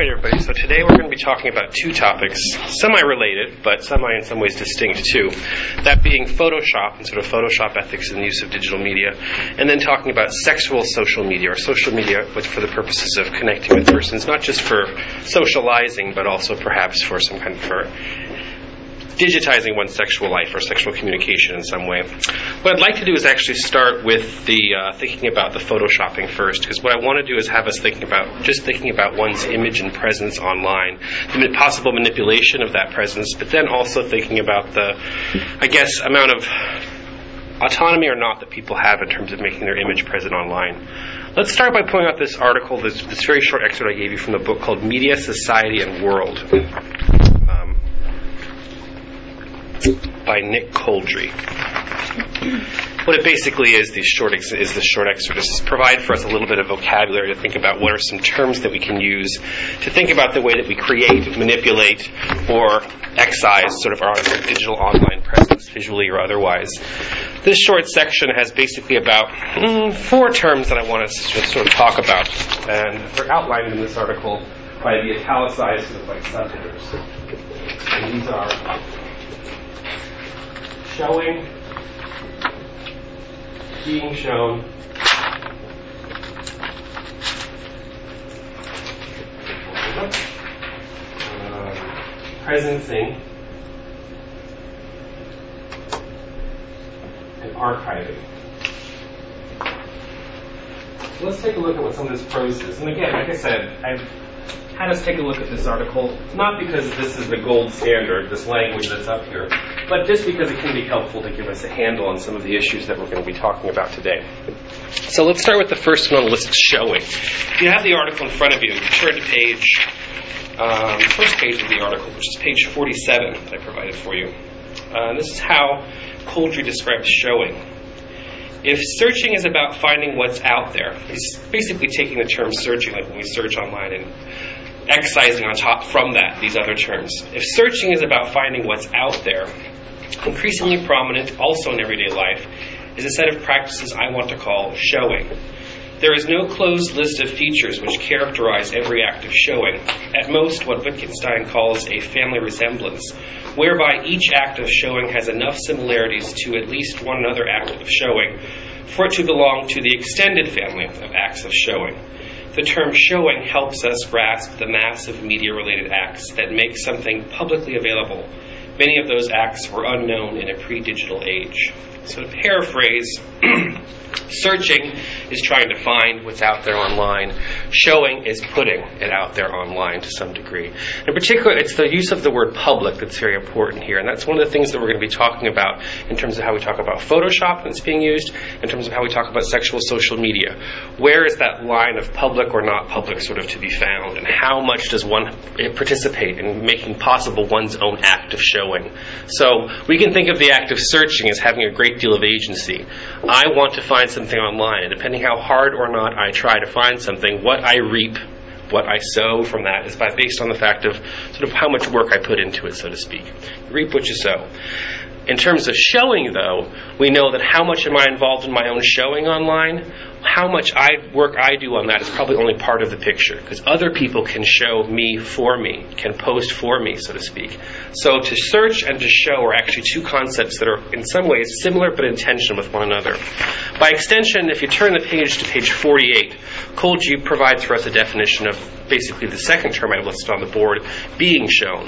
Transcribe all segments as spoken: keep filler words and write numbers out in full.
Alright everybody, so today we're going to be talking about two topics, semi-related, but semi in some ways distinct too. That being Photoshop and sort of Photoshop ethics and the use of digital media, and then talking about sexual social media, or social media but for the purposes of connecting with persons, not just for socializing, but also perhaps for some kind of for digitizing one's sexual life or sexual communication in some way. What I'd like to do is actually start with the uh, thinking about the photoshopping first, because what I want to do is have us thinking about just thinking about one's image and presence online, the possible manipulation of that presence, but then also thinking about the, I guess, amount of autonomy or not that people have in terms of making their image present online. Let's start by pointing out this article, this, this very short excerpt I gave you from the book called Media, Society, and World. Um, by Nick Coldry. What it basically is, these short ex- is this short excerpt, is to provide for us a little bit of vocabulary to think about what are some terms that we can use to think about the way that we create, manipulate, or excise sort of our digital online presence, visually or otherwise. This short section has basically about mm, four terms that I want us to sort of talk about, and they're outlined in this article by the italicized sort of like subheaders. And these are showing, being shown, uh, presencing, and archiving. So let's take a look at what some of this prose is. And again, like I said, I've had us take a look at this article, not because this is the gold standard, this language that's up here, but just because it can be helpful to give us a handle on some of the issues that we're going to be talking about today. So let's start with the first one on the list, showing. If you have the article in front of you, turn to page, um, first page of the article, which is page forty-seven that I provided for you. Uh, and this is how Coldry describes showing. If searching is about finding what's out there, he's basically taking the term searching, like when we search online, and excising on top from that these other terms. If searching is about finding what's out there, increasingly prominent also in everyday life is a set of practices I want to call showing. There is no closed list of features which characterize every act of showing. At most, what Wittgenstein calls a family resemblance, whereby each act of showing has enough similarities to at least one other act of showing for it to belong to the extended family of acts of showing. The term showing helps us grasp the mass of media-related acts that make something publicly available. Many of those acts were unknown in a pre-digital age. So to paraphrase, searching is trying to find what's out there online. Showing is putting it out there online to some degree. In particular, it's the use of the word public that's very important here. And that's one of the things that we're going to be talking about in terms of how we talk about Photoshop that's being used, in terms of how we talk about sexual social media. Where is that line of public or not public sort of to be found? And how much does one participate in making possible one's own act of showing? So we can think of the act of searching as having a great deal of agency. I want to find something online, and depending how hard or not I try to find something, what I reap, what I sow from that is by, based on the fact of sort of how much work I put into it, so to speak. You reap what you sow. In terms of showing, though, we know that how much am I involved in my own showing online? How much I, work I do on that is probably only part of the picture, because other people can show me for me, can post for me, so to speak. So to search and to show are actually two concepts that are in some ways similar but in tension with one another. By extension, if you turn the page to page forty-eight, Coldry provides for us a definition of basically the second term I listed on the board, being shown.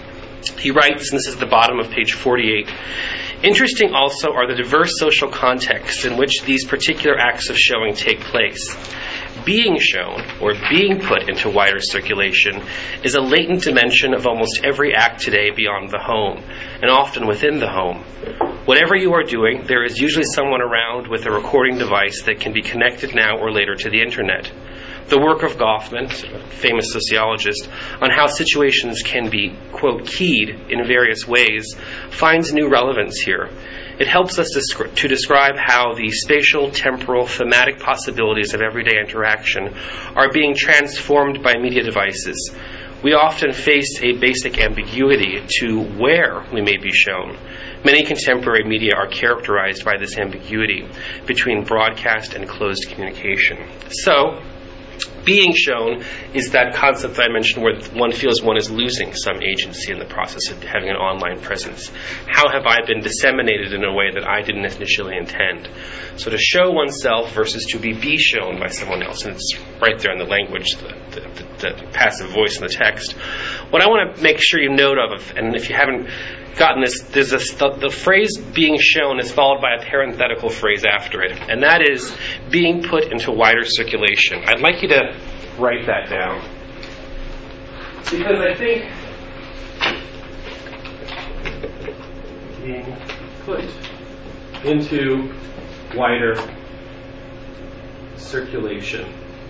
He writes, and this is the bottom of page forty-eight, interesting also are the diverse social contexts in which these particular acts of showing take place. Being shown, or being put into wider circulation, is a latent dimension of almost every act today beyond the home, and often within the home. Whatever you are doing, there is usually someone around with a recording device that can be connected now or later to the internet. The work of Goffman, a famous sociologist, on how situations can be, quote, keyed in various ways, finds new relevance here. It helps us descri- to describe how the spatial, temporal, thematic possibilities of everyday interaction are being transformed by media devices. We often face a basic ambiguity to where we may be shown. Many contemporary media are characterized by this ambiguity between broadcast and closed communication. So, Being shown is that concept that I mentioned where one feels one is losing some agency in the process of having an online presence. How have I been disseminated in a way that I didn't initially intend? So to show oneself versus to be be shown by someone else, and it's right there in the language, the, the, the, the passive voice in the text. What I want to make sure you note of, and if you haven't gotten this, there's a, the, the phrase being shown is followed by a parenthetical phrase after it, and that is being put into wider circulation. I'd like you to write that down, because I think being put into wider circulation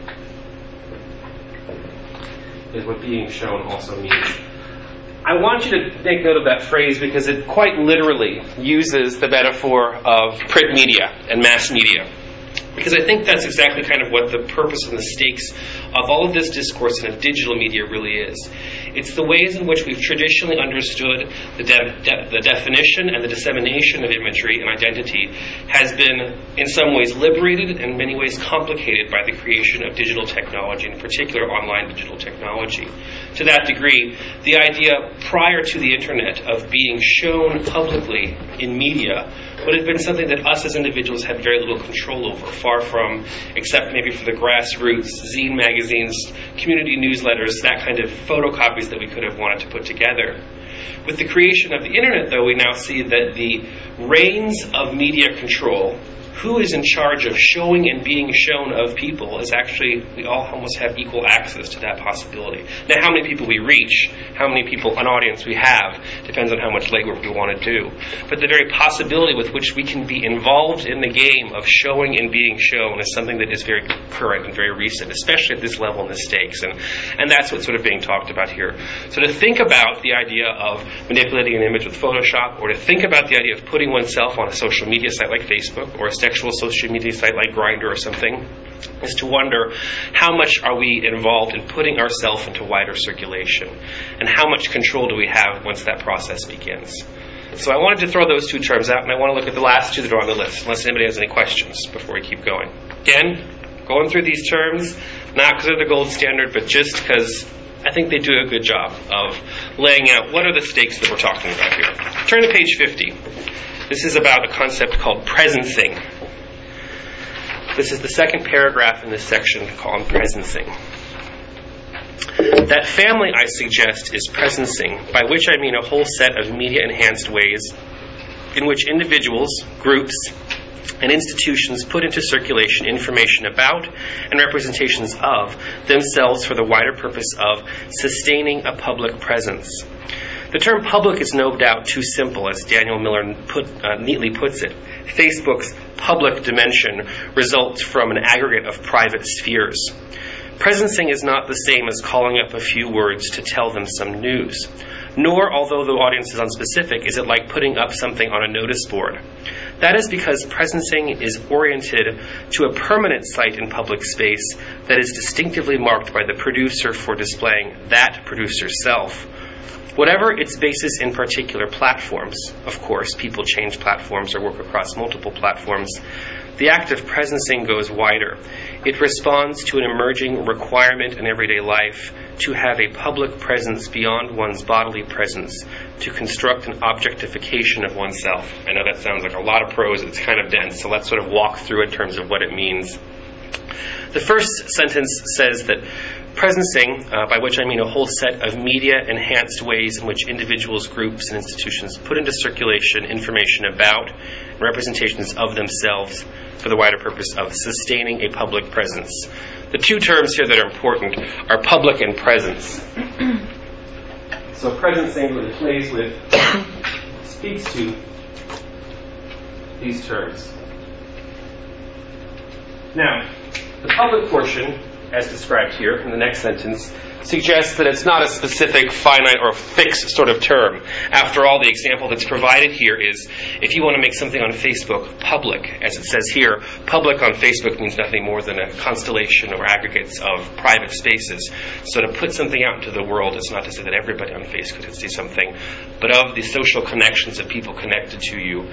is what being shown also means. I want you to make note of that phrase because it quite literally uses the metaphor of print media and mass media. Because I think that's exactly kind of what the purpose and the stakes of all of this discourse and of digital media really is. It's the ways in which we've traditionally understood the, de- de- the definition and the dissemination of imagery and identity has been in some ways liberated and in many ways complicated by the creation of digital technology, in particular online digital technology. To that degree, the idea prior to the internet of being shown publicly in media would have been something that us as individuals had very little control over, far from, except maybe for the grassroots, zine magazines, community newsletters, that kind of photocopies that we could have wanted to put together. With the creation of the internet, though, we now see that the reins of media control, who is in charge of showing and being shown of people, is actually, we all almost have equal access to that possibility. Now, how many people we reach, how many people, an audience we have, depends on how much legwork we want to do. But the very possibility with which we can be involved in the game of showing and being shown is something that is very current and very recent, especially at this level in the stakes. And, and that's what's sort of being talked about here. So to think about the idea of manipulating an image with Photoshop, or to think about the idea of putting oneself on a social media site like Facebook, or a sexual social media site like Grindr or something, is to wonder how much are we involved in putting ourselves into wider circulation, and how much control do we have once that process begins. So I wanted to throw those two terms out, and I want to look at the last two that are on the list, unless anybody has any questions before we keep going. Again, going through these terms, not because they're the gold standard, but just because I think they do a good job of laying out what are the stakes that we're talking about here. Turn to page fifty. This is about a concept called presencing. This is the second paragraph in this section called presencing. That family, I suggest, is presencing, by which I mean a whole set of media-enhanced ways in which individuals, groups, and institutions put into circulation information about and representations of themselves for the wider purpose of sustaining a public presence. The term public is no doubt too simple, as Daniel Miller put, uh, neatly puts it. Facebook's public dimension results from an aggregate of private spheres. Presencing is not the same as calling up a few words to tell them some news. Nor, although the audience is unspecific, is it like putting up something on a notice board. That is because presencing is oriented to a permanent site in public space that is distinctively marked by the producer for displaying that producer's self. Whatever its basis in particular platforms, of course, people change platforms or work across multiple platforms, the act of presencing goes wider. It responds to an emerging requirement in everyday life to have a public presence beyond one's bodily presence, to construct an objectification of oneself. I know that sounds like a lot of prose, it's kind of dense, so let's sort of walk through in terms of what it means. The first sentence says that presencing, uh, by which I mean a whole set of media-enhanced ways in which individuals, groups, and institutions put into circulation information about and representations of themselves for the wider purpose of sustaining a public presence. The two terms here that are important are public and presence. So presencing really plays with, speaks to these terms. Now, the public portion, as described here in the next sentence, suggests that it's not a specific, finite, or fixed sort of term. After all, the example that's provided here is if you want to make something on Facebook public, as it says here, public on Facebook means nothing more than a constellation or aggregates of private spaces. So to put something out into the world is not to say that everybody on Facebook could see something, but of the social connections of people connected to you,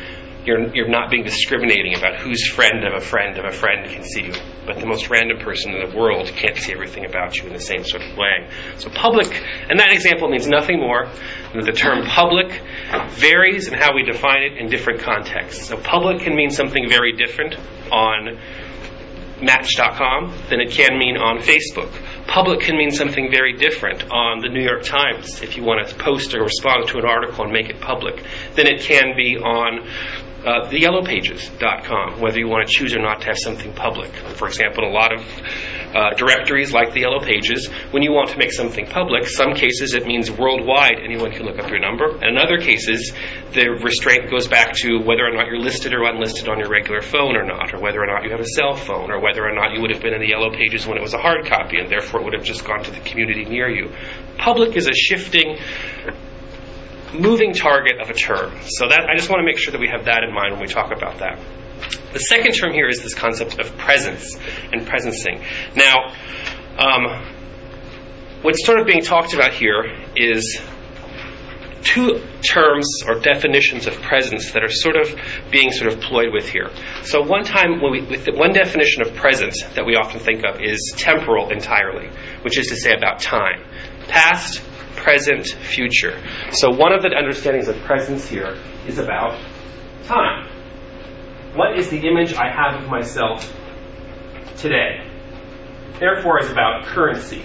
You're, you're not being discriminating about whose friend of a friend of a friend can see you. But the most random person in the world can't see everything about you in the same sort of way. So public, and that example means nothing more than the term public varies in how we define it in different contexts. So public can mean something very different on Match dot com than it can mean on Facebook. Public can mean something very different on the New York Times if you want to post or respond to an article and make it public than it can be on uh, the yellow pages dot com, whether you want to choose or not to have something public. For example, a lot of uh, directories like the Yellow Pages, when you want to make something public, some cases it means worldwide anyone can look up your number, and in other cases the restraint goes back to whether or not you're listed or unlisted on your regular phone or not, or whether or not you have a cell phone, or whether or not you would have been in the Yellow Pages when it was a hard copy, and therefore it would have just gone to the community near you. Public is a shifting, moving target of a term. So that I just want to make sure that we have that in mind when we talk about that. The second term here is this concept of presence and presencing. Now, um, what's sort of being talked about here is two terms or definitions of presence that are sort of being sort of ployed with here. So one time, when we, with the, one definition of presence that we often think of is temporal entirely, which is to say about time. Past, present, future. So one of the understandings of presence here is about time. What is the image I have of myself today? Therefore, is about currency.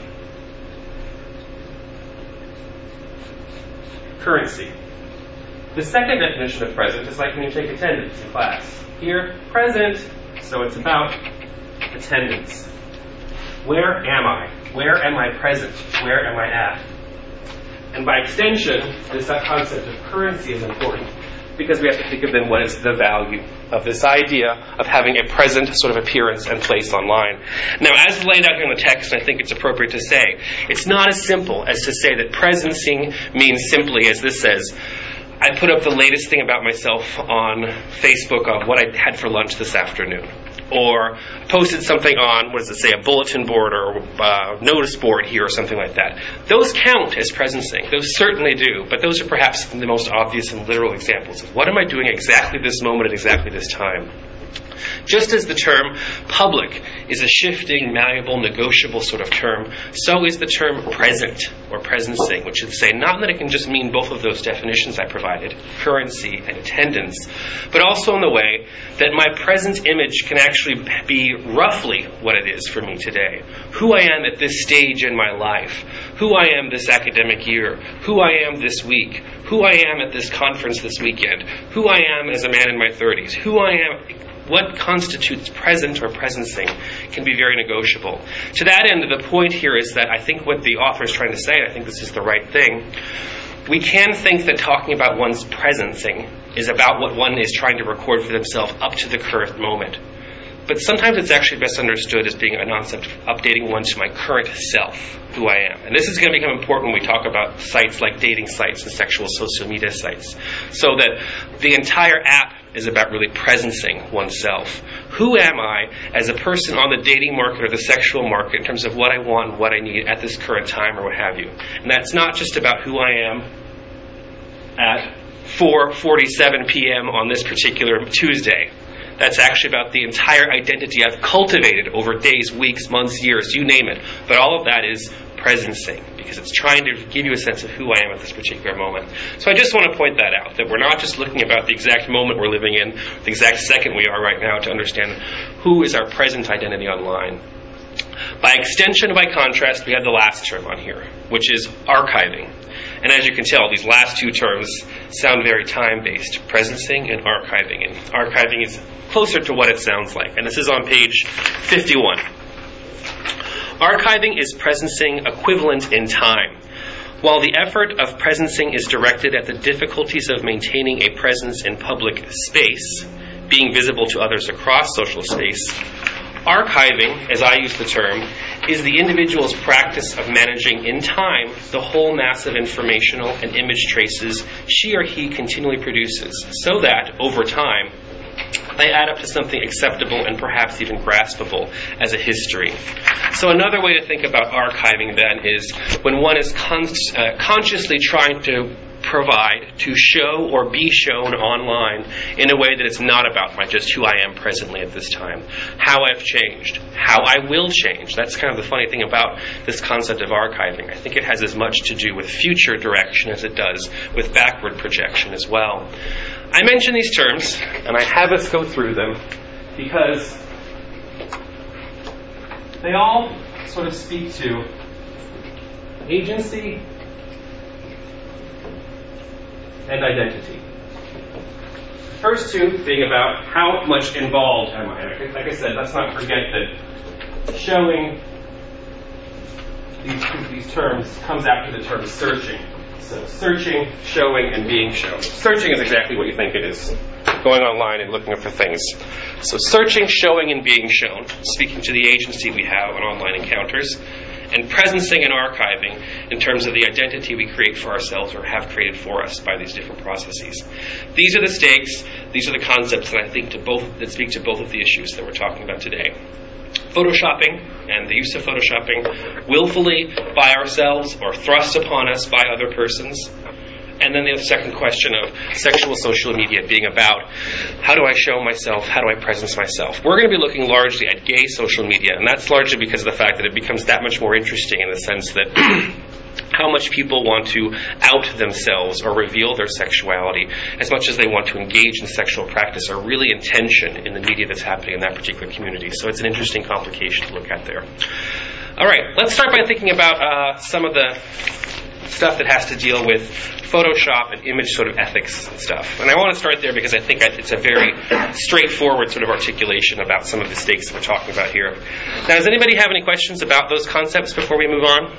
Currency. The second definition of present is like when you take attendance in class. Here, present, so it's about attendance. Where am I? Where am I present? Where am I at? And by extension, this concept of currency is important because we have to think of then what is the value of this idea of having a present sort of appearance and place online. Now, as laid out here in the text, I think it's appropriate to say, it's not as simple as to say that presencing means simply, as this says, I put up the latest thing about myself on Facebook of what I had for lunch this afternoon. Or posted something on, what does it say, a bulletin board or uh, notice board here or something like that. Those count as presencing. Those certainly do, but those are perhaps the most obvious and literal examples of what am I doing exactly this moment at exactly this time. Just as the term public is a shifting, malleable, negotiable sort of term, so is the term present or presencing, which is to say not that it can just mean both of those definitions I provided, currency and attendance, but also in the way that my present image can actually be roughly what it is for me today. Who I am at this stage in my life, who I am this academic year, who I am this week, who I am at this conference this weekend, who I am as a man in my thirties, who I am. What constitutes present or presencing can be very negotiable. To that end, the point here is that I think what the author is trying to say, and I think this is the right thing, we can think that talking about one's presencing is about what one is trying to record for themselves up to the current moment. But sometimes it's actually best understood as being a concept of updating one to my current self, who I am. And this is going to become important when we talk about sites like dating sites and sexual social media sites. So that the entire app is about really presencing oneself. Who am I as a person on the dating market or the sexual market in terms of what I want and what I need at this current time or what have you. And that's not just about who I am at four forty-seven p.m. on this particular Tuesday. That's actually about the entire identity I've cultivated over days, weeks, months, years, you name it. But all of that is presencing, because it's trying to give you a sense of who I am at this particular moment. So I just want to point that out, that we're not just looking about the exact moment we're living in, the exact second we are right now, to understand who is our present identity online. By extension, by contrast, we have the last term on here, which is archiving. And as you can tell, these last two terms sound very time-based, presencing and archiving. And archiving is closer to what it sounds like. And this is on page fifty-one. Archiving is presencing equivalent in time. While the effort of presencing is directed at the difficulties of maintaining a presence in public space, being visible to others across social space, archiving, as I use the term, is the individual's practice of managing in time the whole mass of informational and image traces she or he continually produces, so that, over time, they add up to something acceptable and perhaps even graspable as a history. So another way to think about archiving, then, is when one is con- uh, consciously trying to provide to show or be shown online in a way that it's not about my just who I am presently at this time, how I've changed, how I will change. That's kind of the funny thing about this concept of archiving. I think it has as much to do with future direction as it does with backward projection as well. I mention these terms, and I have us go through them because they all sort of speak to agency and identity. First two being about how much involved am I. Like I said, let's not forget that showing these, these terms comes after the term searching. So searching, showing, and being shown. Searching is exactly what you think it is. Going online and looking for things. So searching, showing, and being shown, speaking to the agency we have on online encounters, and presencing and archiving in terms of the identity we create for ourselves or have created for us by these different processes. These are the stakes, these are the concepts that I think to both that speak to both of the issues that we're talking about today. Photoshopping and the use of photoshopping willfully by ourselves or thrust upon us by other persons. And then the second question of sexual social media being about how do I show myself, how do I presence myself. We're going to be looking largely at gay social media, and that's largely because of the fact that it becomes that much more interesting in the sense that how much people want to out themselves or reveal their sexuality as much as they want to engage in sexual practice are really in tension in the media that's happening in that particular community. So it's an interesting complication to look at there. All right, let's start by thinking about uh, some of the stuff that has to deal with Photoshop and image sort of ethics and stuff. And I want to start there because I think it's a very straightforward sort of articulation about some of the stakes that we're talking about here. Now, does anybody have any questions about those concepts before we move on?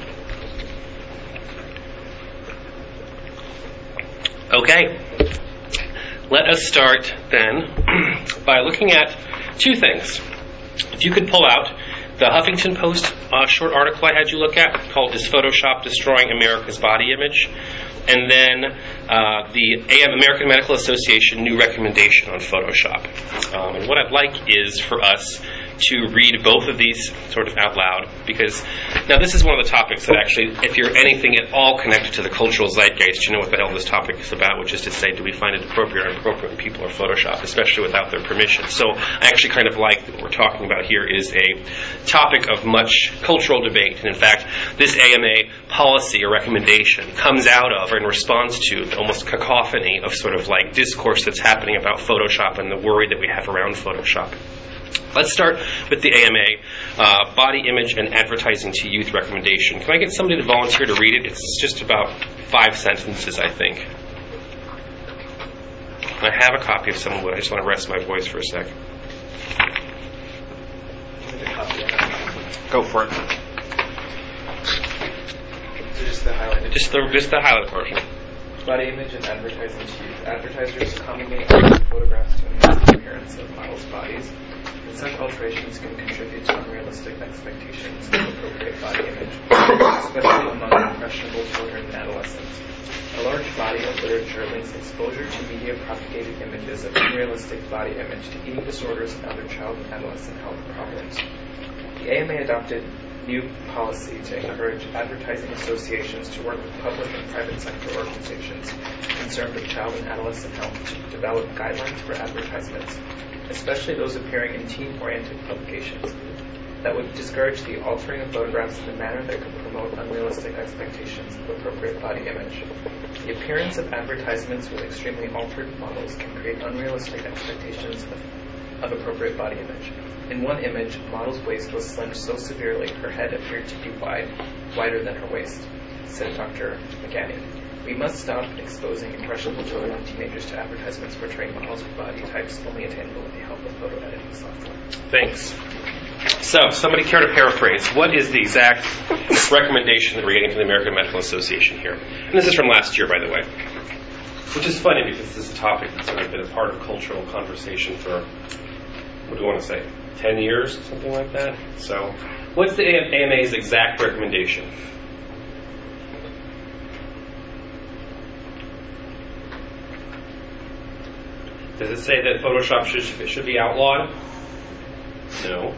Okay. Let us start then by looking at two things. If you could pull out the Huffington Post uh, short article I had you look at called Is Photoshop Destroying America's Body Image? And then uh, the A M American Medical Association new recommendation on Photoshop. Um, and what I'd like is for us to read both of these sort of out loud, because now this is one of the topics that actually, if you're anything at all connected to the cultural zeitgeist, you know what the hell this topic is about, which is to say, do we find it appropriate or inappropriate when people are Photoshopped, especially without their permission. So I actually kind of like that what we're talking about here is a topic of much cultural debate. And in fact, this A M A policy or recommendation comes out of or in response to the almost cacophony of sort of like discourse that's happening about Photoshop and the worry that we have around Photoshop. Let's start with the A M A uh, Body Image and Advertising to Youth recommendation. Can I get somebody to volunteer to read it? It's just about five sentences, I think. I have a copy if someone would. I just want to rest my voice for a sec. Go for it. So just the highlighted. Just the just the highlighted portion. Body image and advertising to youth. Advertisers commonly alter photographs to enhance the appearance of models' bodies. And such alterations can contribute to unrealistic expectations of appropriate body image, especially among impressionable children and adolescents. A large body of literature links exposure to media-propagated images of unrealistic body image to eating disorders and other child and adolescent health problems. The A M A adopted new policy to encourage advertising associations to work with public and private sector organizations concerned with child and adolescent health to develop guidelines for advertisements, especially those appearing in teen-oriented publications, that would discourage the altering of photographs in a manner that could promote unrealistic expectations of appropriate body image. The appearance of advertisements with extremely altered models can create unrealistic expectations of, of appropriate body image. In one image, a model's waist was slimmed so severely her head appeared to be wide, wider than her waist, said Doctor McGanny. We must stop exposing impressionable children and teenagers to advertisements portraying models with body types only attainable with the help of photo editing software. Thanks. So, somebody care to paraphrase? What is the exact recommendation that we're getting from the American Medical Association here? And this is from last year, by the way. Which is funny because this is a topic that's sort of been a part of cultural conversation for, what do you want to say, ten years, something like that? So, what's the A M A's exact recommendation? Does it say that Photoshop should, should be outlawed? No.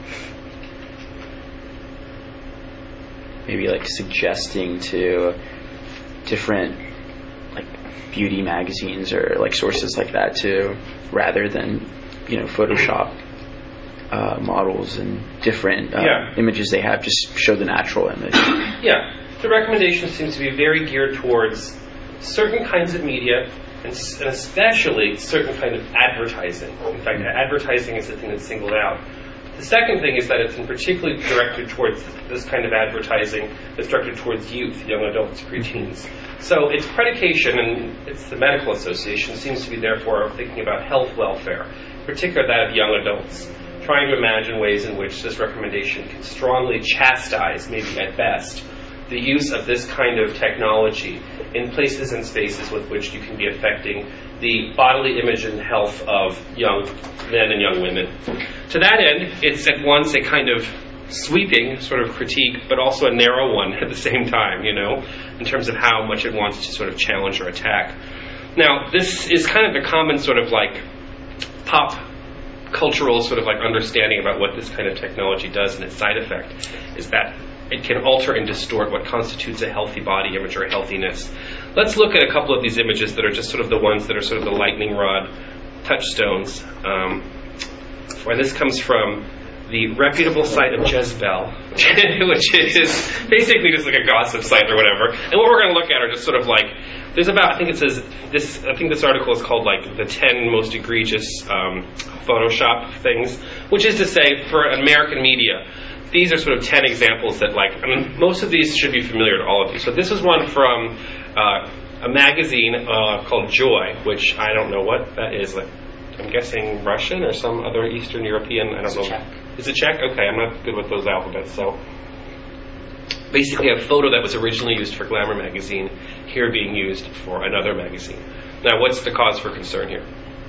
Maybe like suggesting to different like beauty magazines or like sources like that too, rather than, you know, Photoshop uh, models and different uh, Yeah. images they have. Just show the natural image. Yeah, the recommendation seems to be very geared towards certain kinds of media, and, s- and especially certain kind of advertising. In fact, advertising is the thing that's singled out. The second thing is that it's in particularly directed towards this kind of advertising that's directed towards youth, young adults, preteens. So its predication, and it's the medical association, seems to be therefore thinking about health welfare, in particular that of young adults, trying to imagine ways in which this recommendation can strongly chastise, maybe at best, the use of this kind of technology in places and spaces with which you can be affecting the bodily image and health of young men and young women. To that end, it's at once a kind of sweeping sort of critique, but also a narrow one at the same time, you know, in terms of how much it wants to sort of challenge or attack. Now, this is kind of the common sort of like pop cultural sort of like understanding about what this kind of technology does, and its side effect is that it can alter and distort what constitutes a healthy body image or healthiness. Let's look at a couple of these images that are just sort of the ones that are sort of the lightning rod touchstones. Um, and this comes from the reputable site of Jezebel, which is basically just like a gossip site or whatever. And what we're going to look at are just sort of like, there's about, I think it says, this. I think this article is called like the ten most egregious um, Photoshop things, which is to say, for American media, these are sort of ten examples that, like, I mean, most of these should be familiar to all of you. So this is one from uh, a magazine uh, called Joy, which I don't know what that is. Like, I'm guessing Russian or some other Eastern European. I don't It's know. Czech. Is it Czech? Okay, I'm not good with those alphabets. So basically, a photo that was originally used for Glamour magazine here being used for another magazine. Now, what's the cause for concern here?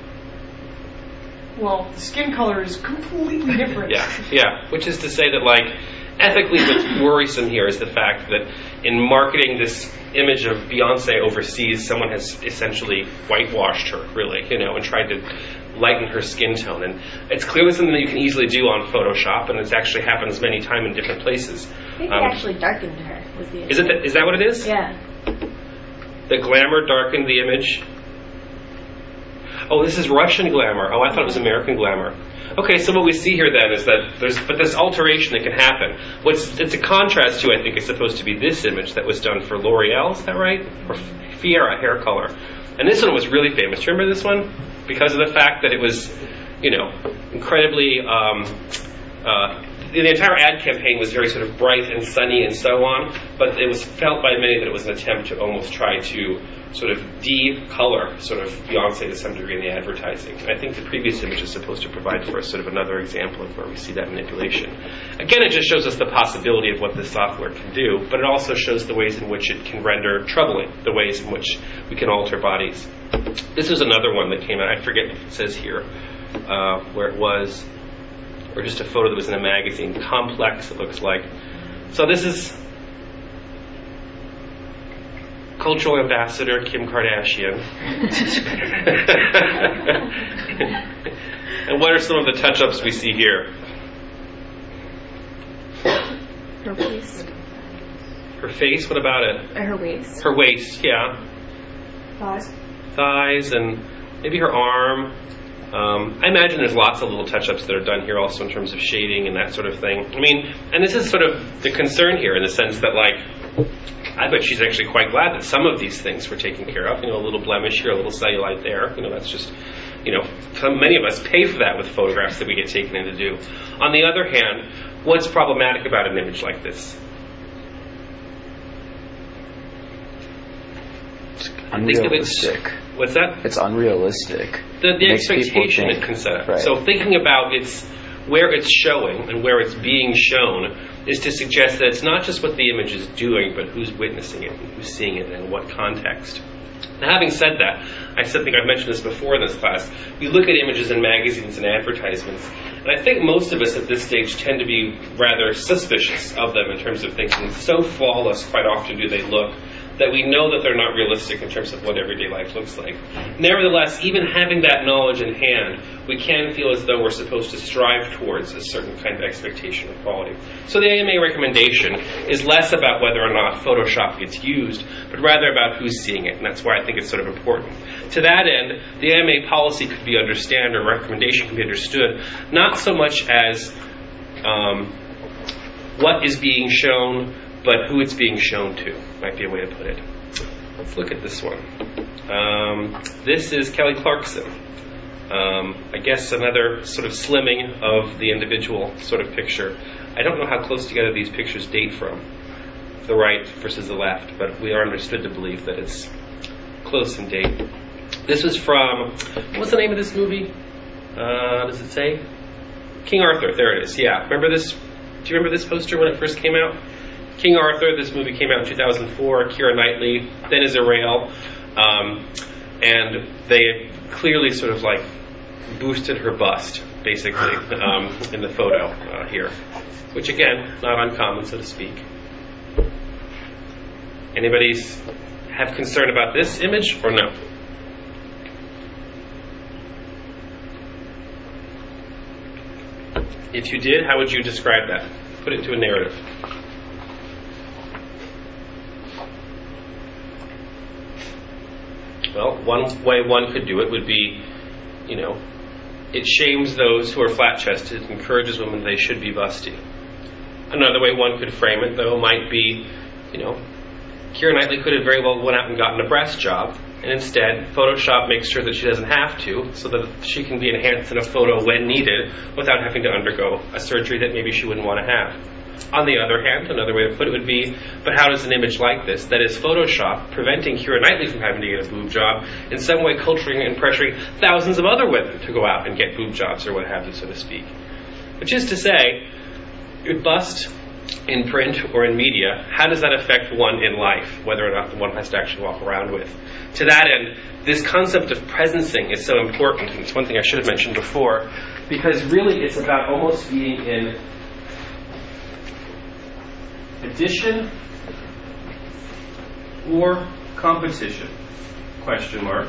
Well, the skin color is completely different. Yeah, yeah. Which is to say that, like, ethically what's worrisome here is the fact that in marketing this image of Beyonce overseas, someone has essentially whitewashed her, really, you know, and tried to lighten her skin tone. And it's clearly something that you can easily do on Photoshop, and it actually happens many times in different places. I think Um, they actually darkened her. Was the Is it? Th- is that what it is? Yeah. The Glamour darkened the image? Oh, this is Russian Glamour. Oh, I thought it was American Glamour. Okay, so what we see here then is that there's, but this alteration that can happen. What's it's a contrast to, I think, is supposed to be this image that was done for L'Oreal. Is that right? Or Fiera hair color. And this one was really famous. Do you remember this one? Because of the fact that it was, you know, incredibly. Um, uh, the entire ad campaign was very sort of bright and sunny and so on, but it was felt by many that it was an attempt to almost try to sort of de-color sort of Beyonce to some degree in the advertising. And I think the previous image is supposed to provide for us sort of another example of where we see that manipulation. Again, it just shows us the possibility of what this software can do, but it also shows the ways in which it can render troubling, the ways in which we can alter bodies. This is another one that came out, I forget if it says here, uh, where it was, or just a photo that was in a magazine. Complex, it looks like. So this is cultural ambassador Kim Kardashian. And what are some of the touch-ups we see here? Her waist. Her face, what about it? Or her waist. Her waist, yeah. Thighs. Thighs and maybe her arm. Um, I imagine there's lots of little touch-ups that are done here also in terms of shading and that sort of thing. I mean, and this is sort of the concern here in the sense that, like, I bet she's actually quite glad that some of these things were taken care of. You know, a little blemish here, a little cellulite there. You know, that's just, you know, some, many of us pay for that with photographs that we get taken in to do. On the other hand, what's problematic about an image like this? Unrealistic. What's that? It's unrealistic. The, the It makes people expectation think, it can set up. right. So thinking about its where it's showing and where it's being shown is to suggest that it's not just what the image is doing, but who's witnessing it, and who's seeing it, and in what context. Now, having said that, I think I've mentioned this before in this class. We look at images in magazines and advertisements, and I think most of us at this stage tend to be rather suspicious of them in terms of thinking so flawless quite often do they look that we know that they're not realistic in terms of what everyday life looks like. Nevertheless, even having that knowledge in hand, we can feel as though we're supposed to strive towards a certain kind of expectation of quality. So the A M A recommendation is less about whether or not Photoshop gets used, but rather about who's seeing it, and that's why I think it's sort of important. To that end, the A M A policy could be understood, or recommendation can be understood, not so much as um, what is being shown, but who it's being shown to, might be a way to put it. Let's look at this one. Um, this is Kelly Clarkson. Um, I guess another sort of slimming of the individual sort of picture. I don't know how close together these pictures date from, the right versus the left, but we are understood to believe that it's close in date. This was from, what's the name of this movie? Uh, does it say? King Arthur, there it is, yeah. Remember this? Do you remember this poster when it first came out? King Arthur, this movie came out in two thousand four, Keira Knightley, then Azrael, um, and they clearly sort of like boosted her bust, basically, um, in the photo uh, here, which again, not uncommon, so to speak. Anybody have concern about this image or no? If you did, how would you describe that? Put it into a narrative. Well, one way one could do it would be, you know, it shames those who are flat-chested, encourages women they should be busty. Another way one could frame it, though, might be, you know, Keira Knightley could have very well went out and gotten a breast job, and instead Photoshop makes sure that she doesn't have to, so that she can be enhanced in a photo when needed without having to undergo a surgery that maybe she wouldn't want to have. On the other hand, another way to put it would be, but how does an image like this, that is Photoshop, preventing Keira Knightley from having to get a boob job, in some way culturing and pressuring thousands of other women to go out and get boob jobs or what have you, so to speak. Which is to say, a bust in print or in media, how does that affect one in life, whether or not the one has to actually walk around with? To that end, this concept of presencing is so important, and it's one thing I should have mentioned before, because really it's about almost being in addition or competition, question mark,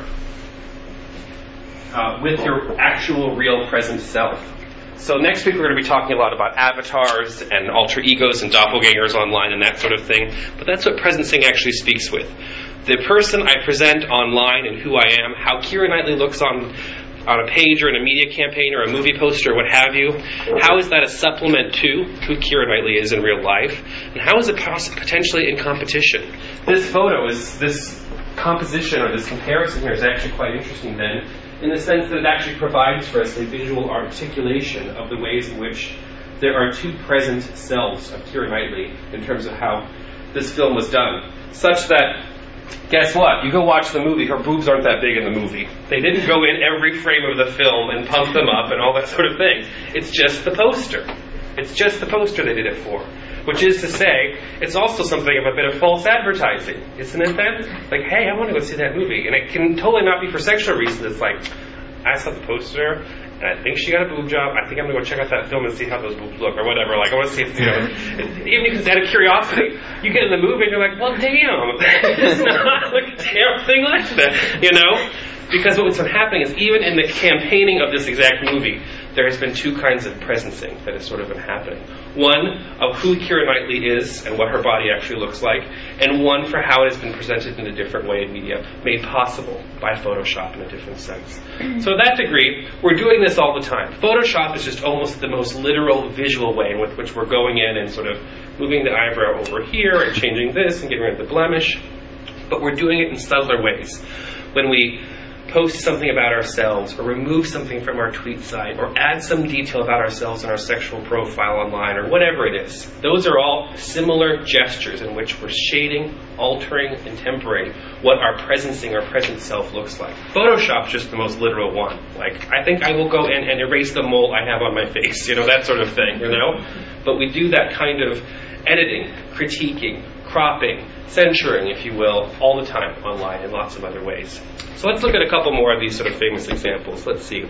uh, with your actual real present self. So next week we're going to be talking a lot about avatars and alter egos and doppelgangers online and that sort of thing, but that's what presencing actually speaks with. The person I present online and who I am, how Keira Knightley looks on on a page or in a media campaign or a movie poster or what have you, how is that a supplement to who Keira Knightley is in real life? And how is it poss- potentially in competition? This photo is, this composition or this comparison here is actually quite interesting then, in the sense that it actually provides for us a visual articulation of the ways in which there are two present selves of Keira Knightley in terms of how this film was done, such that, guess what? You go watch the movie, her boobs aren't that big in the movie. They didn't go in every frame of the film and pump them up and all that sort of thing. It's just the poster. It's just the poster they did it for. Which is to say, it's also something of a bit of false advertising, isn't it then? Like, hey, I want to go see that movie. And it can totally not be for sexual reasons. It's like, I saw the poster, and I think she got a boob job. I think I'm going to go check out that film and see how those boobs look, or whatever. Like, I want to see if, you know, even because out of curiosity, you get in the movie and you're like, well, damn, it's not like a damn thing like that, you know? Because what's been happening is even in the campaigning of this exact movie, there has been two kinds of presencing that has sort of been happening. One of who Keira Knightley is and what her body actually looks like, and one for how it has been presented in a different way in media, made possible by Photoshop in a different sense. So to that degree, we're doing this all the time. Photoshop is just almost the most literal visual way with which we're going in and sort of moving the eyebrow over here and changing this and getting rid of the blemish. But we're doing it in subtler ways. When we post something about ourselves, or remove something from our tweet site, or add some detail about ourselves in our sexual profile online, or whatever it is. Those are all similar gestures in which we're shading, altering, and tempering what our presencing or present self looks like. Photoshop's just the most literal one. Like, I think I will go in and erase the mole I have on my face, you know, that sort of thing, you know? But we do that kind of editing, critiquing, cropping, censoring, if you will, all the time online in lots of other ways. So let's look at a couple more of these sort of famous examples. Let's see.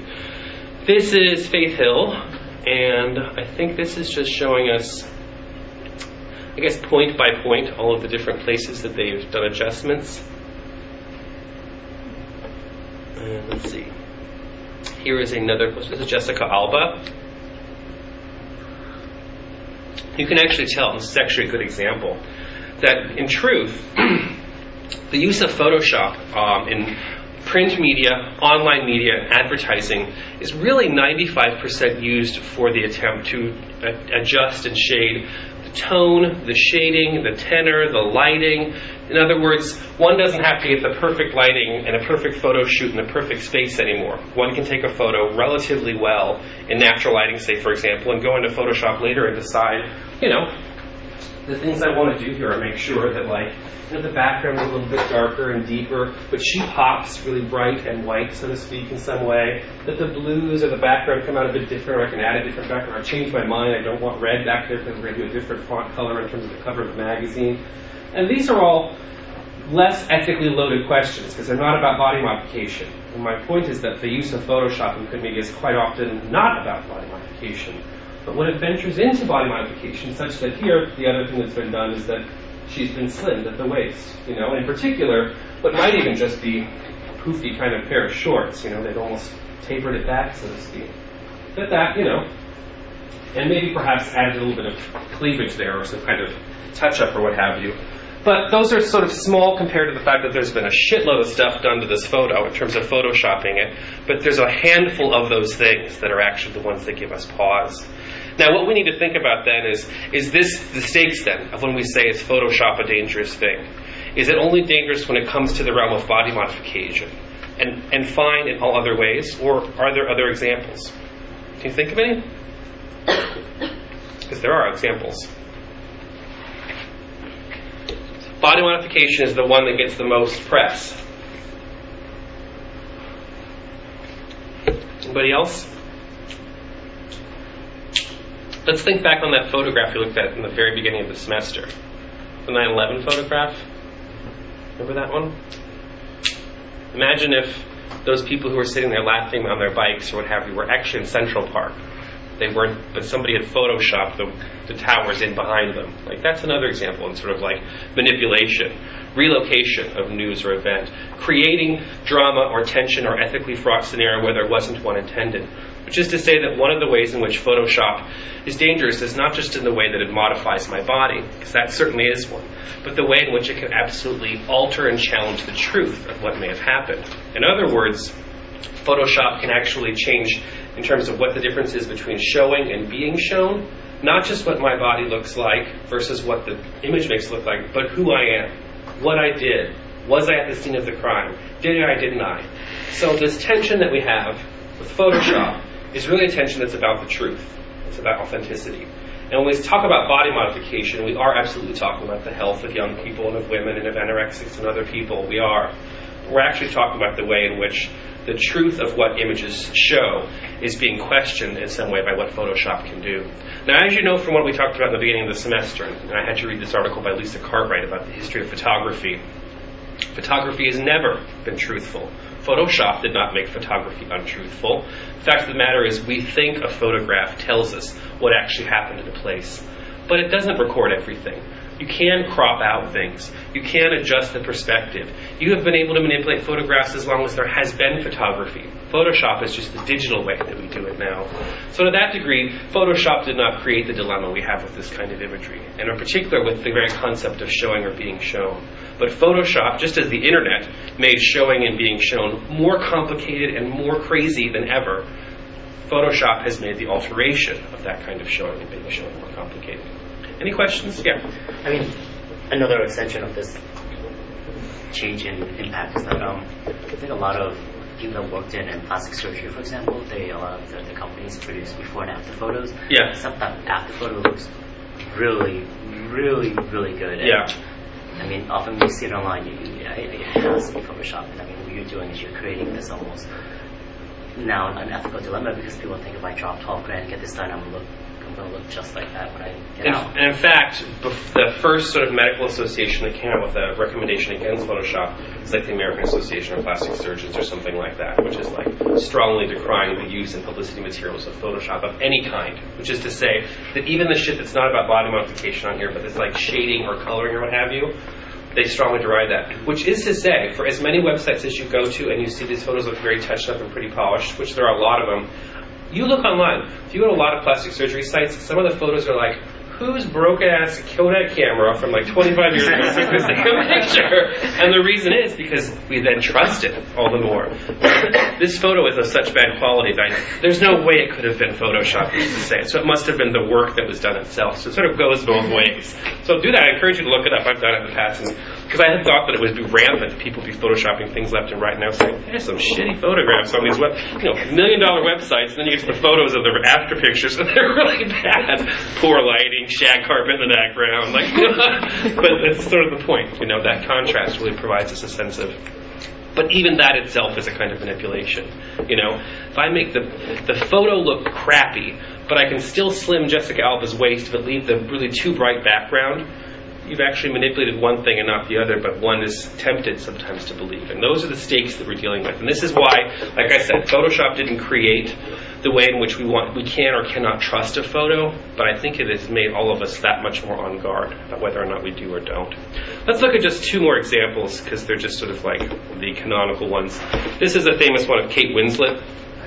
This is Faith Hill, and I think this is just showing us I guess, point by point, all of the different places that they've done adjustments. Uh, let's see. Here is another, this is Jessica Alba. You can actually tell, and this is actually a good example, that in truth, the use of Photoshop um, in print media, online media, and advertising is really ninety-five percent used for the attempt to uh, adjust and shade the tone, the shading, the tenor, the lighting. In other words, one doesn't have to get the perfect lighting and a perfect photo shoot in the perfect space anymore. One can take a photo relatively well in natural lighting, say, for example, and go into Photoshop later and decide, you know, the things I want to do here are make sure that, like, you know, the background is a little bit darker and deeper, but she pops really bright and white, so to speak, in some way. That the blues or the background come out a bit different, or I can add a different background. I change my mind. I don't want red back there because we're going to do a different font color in terms of the cover of the magazine. And these are all less ethically loaded questions because they're not about body modification. And my point is that the use of Photoshop in print media is quite often not about body modification. But when it ventures into body modification, such that here, the other thing that's been done is that she's been slimmed at the waist, you know, in particular, what might even just be a poofy kind of pair of shorts, you know, they've almost tapered it back, so to speak. But that, you know, and maybe perhaps added a little bit of cleavage there or some kind of touch-up or what have you. But those are sort of small compared to the fact that there's been a shitload of stuff done to this photo in terms of photoshopping it. But there's a handful of those things that are actually the ones that give us pause. Now, what we need to think about then is, is this the stakes then of when we say is Photoshop a dangerous thing? Is it only dangerous when it comes to the realm of body modification and, and fine in all other ways? Or are there other examples? Can you think of any? Because there are examples. Body modification is the one that gets the most press. Anybody else? Let's think back on that photograph you looked at in the very beginning of the semester. The nine eleven photograph. Remember that one? Imagine if those people who were sitting there laughing on their bikes or what have you were actually in Central Park. They weren't, but somebody had photoshopped the, the towers in behind them. Like, that's another example in sort of like manipulation, relocation of news or event, creating drama or tension or ethically fraught scenario where there wasn't one intended. Which is to say that one of the ways in which Photoshop is dangerous is not just in the way that it modifies my body, because that certainly is one, but the way in which it can absolutely alter and challenge the truth of what may have happened. In other words, Photoshop can actually change in terms of what the difference is between showing and being shown, not just what my body looks like versus what the image makes it look like, but who I am, what I did, was I at the scene of the crime, did I, didn't I? So this tension that we have with Photoshop is really a tension that's about the truth. It's about authenticity. And when we talk about body modification, we are absolutely talking about the health of young people and of women and of anorexics and other people. We are. We're actually talking about the way in which the truth of what images show is being questioned in some way by what Photoshop can do. Now, as you know from what we talked about at the beginning of the semester, and I had you read this article by Lisa Cartwright about the history of photography, photography has never been truthful. Photoshop did not make photography untruthful. The fact of the matter is we think a photograph tells us what actually happened in a place. But it doesn't record everything. You can crop out things. You can adjust the perspective. You have been able to manipulate photographs as long as there has been photography. Photoshop is just the digital way that we do it now. So to that degree, Photoshop did not create the dilemma we have with this kind of imagery, and in particular with the very concept of showing or being shown. But Photoshop, just as the internet made showing and being shown more complicated and more crazy than ever, Photoshop has made the alteration of that kind of showing and being shown more complicated. Any questions? Yeah. I mean, another extension of this change in impact is that um, I think a lot of people that worked in, in plastic surgery, for example, they a lot of the, the companies produce before and after photos. Yeah. Except that after photo looks really, really, really good. And, yeah. I mean, often when you see it online, you, you, it has to be photoshopped. I mean, what you're doing is you're creating this almost now an ethical dilemma because people think if I drop twelve grand and get this done, I'm gonna look I'm going to look just like that when I get And, out. and in fact, bef- the first sort of medical association that came out with a recommendation against Photoshop is like the American Association of Plastic Surgeons or something like that, which is like strongly decrying the use in publicity materials of Photoshop of any kind, which is to say that even the shit that's not about body modification on here, but it's like shading or coloring or what have you, they strongly deride that. Which is to say, for as many websites as you go to and you see these photos look very touched up and pretty polished, which there are a lot of them, you look online. If you go to a lot of plastic surgery sites, some of the photos are like, whose broke-ass Kodak camera from like twenty-five years ago took this damn picture? And the reason is because we then trust it all the more. This photo is of such bad quality that I, there's no way it could have been Photoshopped, used to say. So it must have been the work that was done itself. So it sort of goes both ways. So do that. I encourage you to look it up. I've done it in the past. Because I had thought that it would be rampant that people be Photoshopping things left and right. Now saying, there's some shitty photographs on these web, you know, million dollar websites. And then you get to the photos of the after pictures and they're really bad. Poor lighting, shag carpet in the background. Like, but that's sort of the point. You know, that contrast really provides us a sense of. But even that itself is a kind of manipulation. You know, if I make the the photo look crappy, but I can still slim Jessica Alba's waist, but leave the really too bright background, you've actually manipulated one thing and not the other, but one is tempted sometimes to believe. And those are the stakes that we're dealing with. And this is why, like I said, Photoshop didn't create the way in which we want, we can or cannot trust a photo, but I think it has made all of us that much more on guard about whether or not we do or don't. Let's look at just two more examples, because they're just sort of like the canonical ones. This is a famous one of Kate Winslet.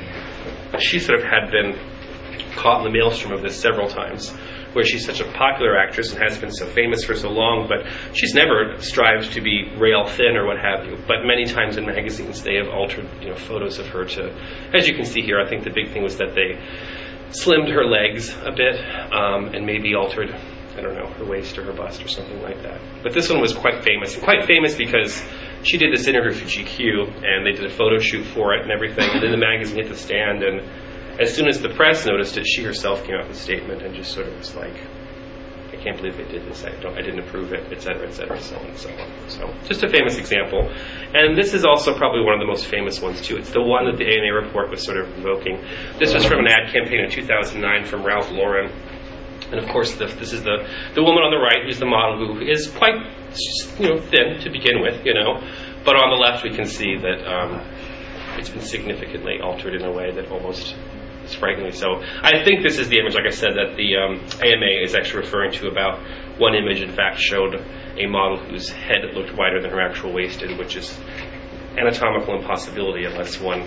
She sort of had been caught in the maelstrom of this several times, where she's such a popular actress and has been so famous for so long, but she's never strived to be rail thin or what have you. But many times in magazines they have altered, you know, photos of her to, as you can see here, I think the big thing was that they slimmed her legs a bit um, and maybe altered, I don't know, her waist or her bust or something like that. But this one was quite famous, and quite famous because she did this interview for G Q, and they did a photo shoot for it and everything, and then the magazine hit the stand, and as soon as the press noticed it, she herself came out with a statement and just sort of was like, I can't believe they did this, I don't, I didn't approve it, et cetera, et cetera, so on and so on. So, just a famous example. And this is also probably one of the most famous ones, too. It's the one that the A M A report was sort of invoking. This was from an ad campaign in two thousand nine from Ralph Lauren. And of course, the, this is the, the woman on the right, who's the model, who is quite, you know, thin to begin with, you know. But on the left, we can see that um, it's been significantly altered in a way that almost is frighteningly so. I think this is the image, like I said, that the um, A M A is actually referring to. About one image, in fact, showed a model whose head looked wider than her actual waist did, which is anatomical impossibility unless one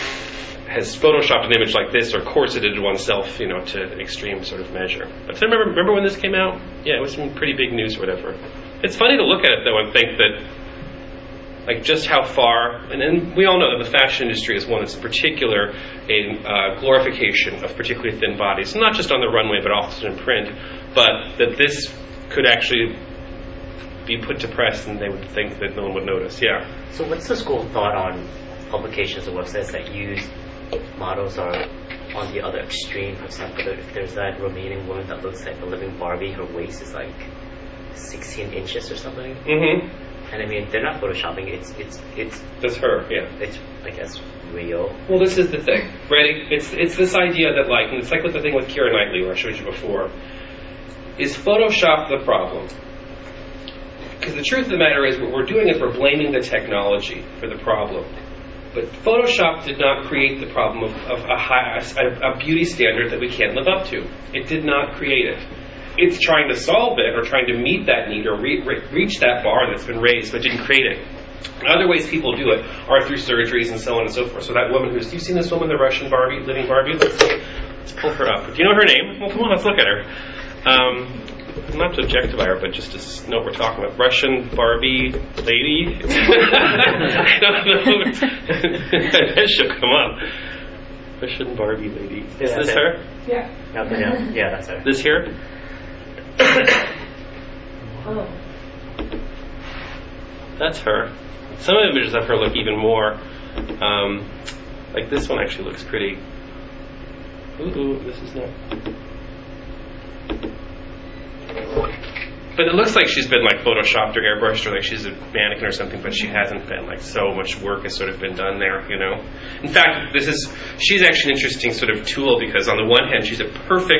has photoshopped an image like this or corseted oneself, you know, to an extreme sort of measure. But I remember, remember when this came out? Yeah, it was some pretty big news or whatever. It's funny to look at it, though, and think that like just how far, and then we all know that the fashion industry is one that's in particular a uh, glorification of particularly thin bodies, not just on the runway but also in print, but that this could actually be put to press and they would think that no one would notice. Yeah. So what's the school of thought on publications or websites that use models are on the other extreme? For example, if there's that Romanian woman that looks like a living Barbie, her waist is like sixteen inches or something. Mm-hmm. And I mean, they're not photoshopping. It's it's it's. That's her. Yeah. It's I guess real. Well, this is the thing. Ready? It's it's this idea that like, and it's like with the thing with Keira Knightley, where I showed you before. Is Photoshop the problem? Because the truth of the matter is, what we're doing is we're blaming the technology for the problem. But Photoshop did not create the problem of, of a, high, a, a beauty standard that we can't live up to. It did not create it. It's trying to solve it or trying to meet that need or re- re- reach that bar that's been raised but didn't create it. And other ways people do it are through surgeries and so on and so forth. So that woman who's, you seen this woman, the Russian Barbie, living Barbie? Let's, let's pull her up. Do you know her name? Well, come on, let's look at her. Um, not to objectify her, but just to know what we're talking about. Russian Barbie lady? I don't know. That should come up. Russian Barbie lady. Is Yeah, this that's her? Yeah. Okay, yeah, yeah, that's her. This here? Oh. That's her. Some images of her look even more, um, like this one actually looks pretty. Ooh, this is not. But it looks like she's been like photoshopped or airbrushed or like she's a mannequin or something, but she hasn't been. Like so much work has sort of been done there, you know. In fact, this is she's actually an interesting sort of tool because on the one hand she's a perfect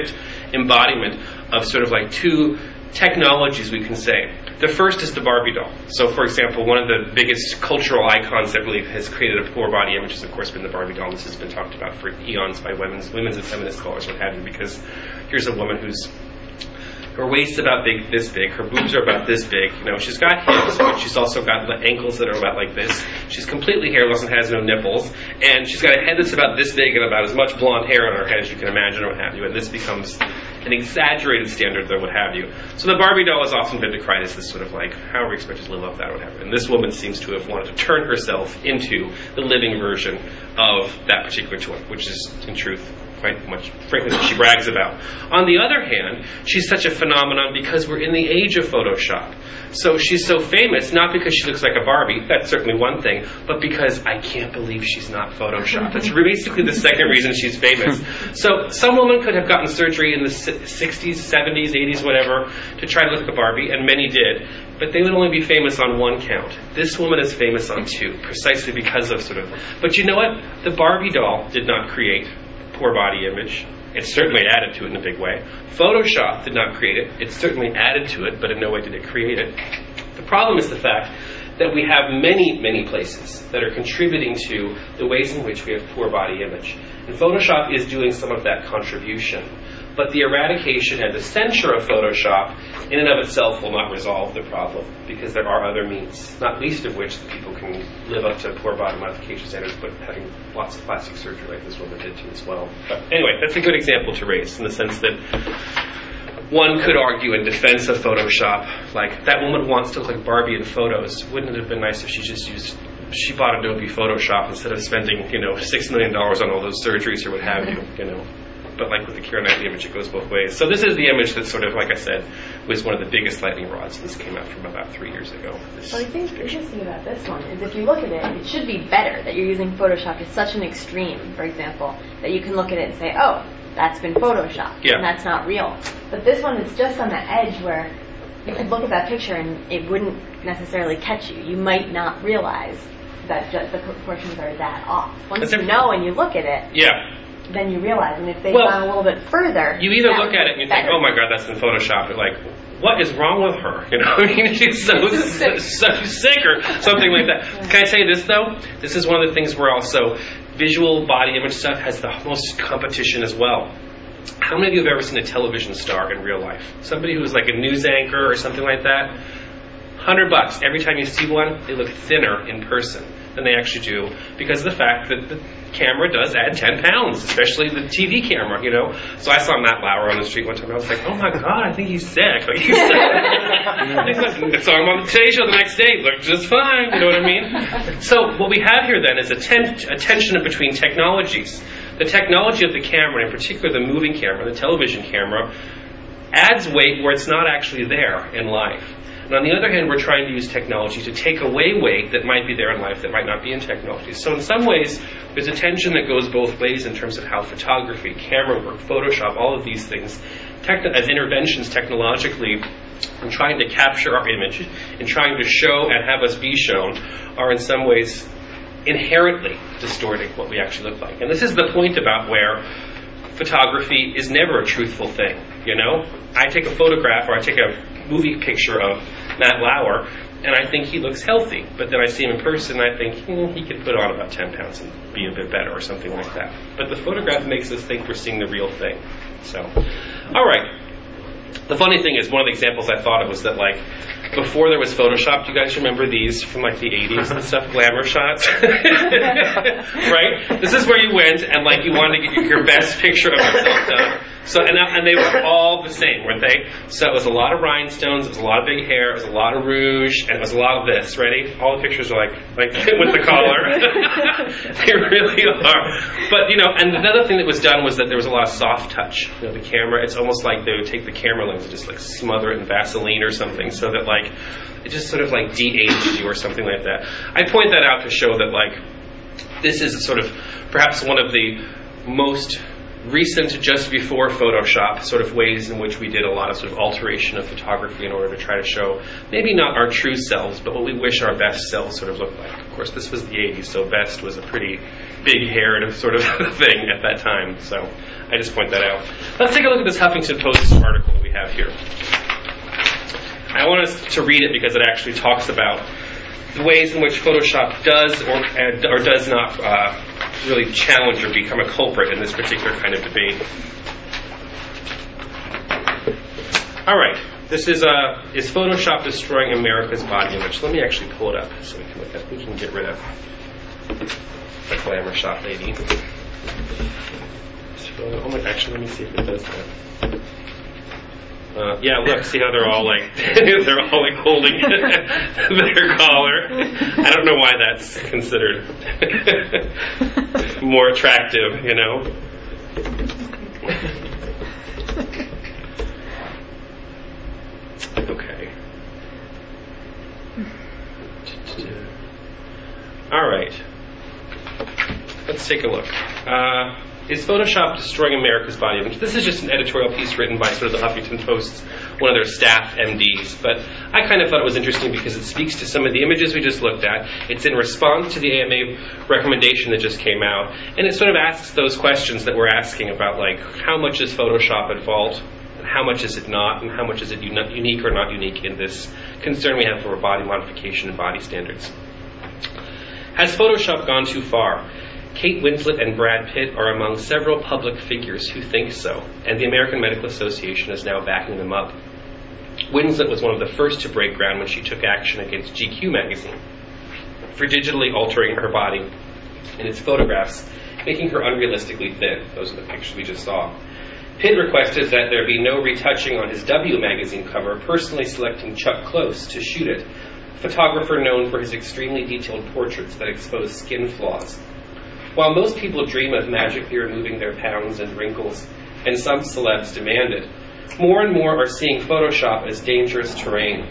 embodiment of sort of like two technologies, we can say. The first is the Barbie doll. So, for example, one of the biggest cultural icons that really has created a poor body image has, of course, been the Barbie doll. This has been talked about for eons by women's, women's and feminist scholars, what have you, because here's a woman who's her waist's about big, this big. Her boobs are about this big. You know, she's got hips, but she's also got the ankles that are about like this. She's completely hairless and has no nipples. And she's got a head that's about this big and about as much blonde hair on her head as you can imagine, or what have you. And this becomes an exaggerated standard, or what have you. So the Barbie doll has often been decried as this sort of like, how are we expected to live up that, or whatever. And this woman seems to have wanted to turn herself into the living version of that particular toy, which is, in truth, quite much, frankly, what she brags about. On the other hand, she's such a phenomenon because we're in the age of Photoshop. So she's so famous, not because she looks like a Barbie, that's certainly one thing, but because I can't believe she's not Photoshopped. That's basically the second reason she's famous. So some woman could have gotten surgery in the sixties, seventies, eighties, whatever, to try to look like a Barbie, and many did. But they would only be famous on one count. This woman is famous on two, precisely because of sort of... But you know what? The Barbie doll did not create poor body image. It certainly added to it in a big way. Photoshop did not create it. It certainly added to it, but in no way did it create it. The problem is the fact that we have many, many places that are contributing to the ways in which we have poor body image. And Photoshop is doing some of that contribution. But the eradication and the censure of Photoshop in and of itself will not resolve the problem, because there are other means, not least of which people can live up to poor body modification standards, but having lots of plastic surgery like this woman did too as well. But anyway, that's a good example to raise in the sense that one could argue in defense of Photoshop, like, that woman wants to look like Barbie in photos. Wouldn't it have been nice if she just used, she bought Adobe Photoshop instead of spending, you know, six million dollars on all those surgeries or what have you, you know. But like with the Keira Knightley image, it goes both ways. So this is the image that sort of, like I said, was one of the biggest lightning rods. This came out from about three years ago. This Well, I think the interesting about this one is if you look at it, it should be better that you're using Photoshop to such an extreme, for example, that you can look at it and say, oh, that's been Photoshopped, yeah. and that's not real. But this one is just on the edge where you could look at that picture and it wouldn't necessarily catch you. You might not realize that just the proportions are that off. Once you know and you look at it, yeah. then you realize, and if they've Well, gone a little bit further... You either look at it and you think, oh my God, that's been Photoshopped, or like, what is wrong with her? You know, I mean, she's so, so, so sick or something like that. Can I tell you this, though? This is one of the things where also visual body image stuff has the most competition as well. How many of you have ever seen a television star in real life? Somebody who's like a news anchor or something like that? Hundred bucks. Every time you see one, they look thinner in person than they actually do, because of the fact that the camera does add ten pounds, especially the T V camera, you know. So I saw Matt Lauer on the street one time, and I was like, oh my God, I think he's sick. Like, he's sick. I saw him on the Today Show the next day, looked just fine, you know what I mean? So what we have here then is a, ten- a tension between technologies. The technology of the camera, in particular the moving camera, the television camera, adds weight where it's not actually there in life. And on the other hand, we're trying to use technology to take away weight that might be there in life that might not be in technology. So in some ways, there's a tension that goes both ways in terms of how photography, camera work, Photoshop, all of these things, techn- as interventions technologically, in trying to capture our image, in trying to show and have us be shown, are in some ways inherently distorting what we actually look like. And this is the point about where photography is never a truthful thing, you know? I take a photograph or I take a movie picture of Matt Lauer, and I think he looks healthy. But then I see him in person, and I think hmm, he could put on about ten pounds and be a bit better or something like that. But the photograph makes us think we're seeing the real thing. So, all right. The funny thing is, one of the examples I thought of was that, like, before there was Photoshop, do you guys remember these from, like, the eighties and stuff, glamour shots? Right? This is where you went and, like, you wanted to get your best picture of yourself done. So, and, and they were all the same, weren't they? So it was a lot of rhinestones, it was a lot of big hair, it was a lot of rouge, and it was a lot of this. Ready? All the pictures are like, like with the collar. They really are. But, you know, and another thing that was done was that there was a lot of soft touch. You know, the camera, it's almost like they would take the camera lens and just, like, smother it in Vaseline or something so that, like, it just sort of, like, de-aged you or something like that. I point that out to show that, like, this is sort of perhaps one of the most recent, just before Photoshop, sort of ways in which we did a lot of sort of alteration of photography in order to try to show maybe not our true selves, but what we wish our best selves sort of looked like. Of course, this was the eighties, so best was a pretty big haired sort of thing at that time. So I just point that out. Let's take a look at this Huffington Post article we have here. I want us to read it because it actually talks about the ways in which Photoshop does or, or does not uh, really challenge or become a culprit in this particular kind of debate. All right, this is uh, is Photoshop destroying America's body image? Let me actually pull it up so we can look at. We can get rid of the glamour shot lady. So, oh my, actually, let me see if it does that. Uh, yeah, look, see how they're all like, they're all like holding their collar. I don't know why that's considered more attractive, you know. Okay. All right. Let's take a look. Uh, Is Photoshop destroying America's body image? This is just an editorial piece written by sort of the Huffington Post's, one of their staff M Ds. But I kind of thought it was interesting because it speaks to some of the images we just looked at. It's in response to the A M A recommendation that just came out. And it sort of asks those questions that we're asking about, like, how much is Photoshop at fault? And how much is it not? And how much is it uni- unique or not unique in this concern we have for body modification and body standards? Has Photoshop gone too far? Kate Winslet and Brad Pitt are among several public figures who think so, and the American Medical Association is now backing them up. Winslet was one of the first to break ground when she took action against G Q magazine for digitally altering her body in its photographs, making her unrealistically thin. Those are the pictures we just saw. Pitt requested that there be no retouching on his W magazine cover, personally selecting Chuck Close to shoot it, a photographer known for his extremely detailed portraits that expose skin flaws. While most people dream of magically removing their pounds and wrinkles, and some celebs demand it, more and more are seeing Photoshop as dangerous terrain.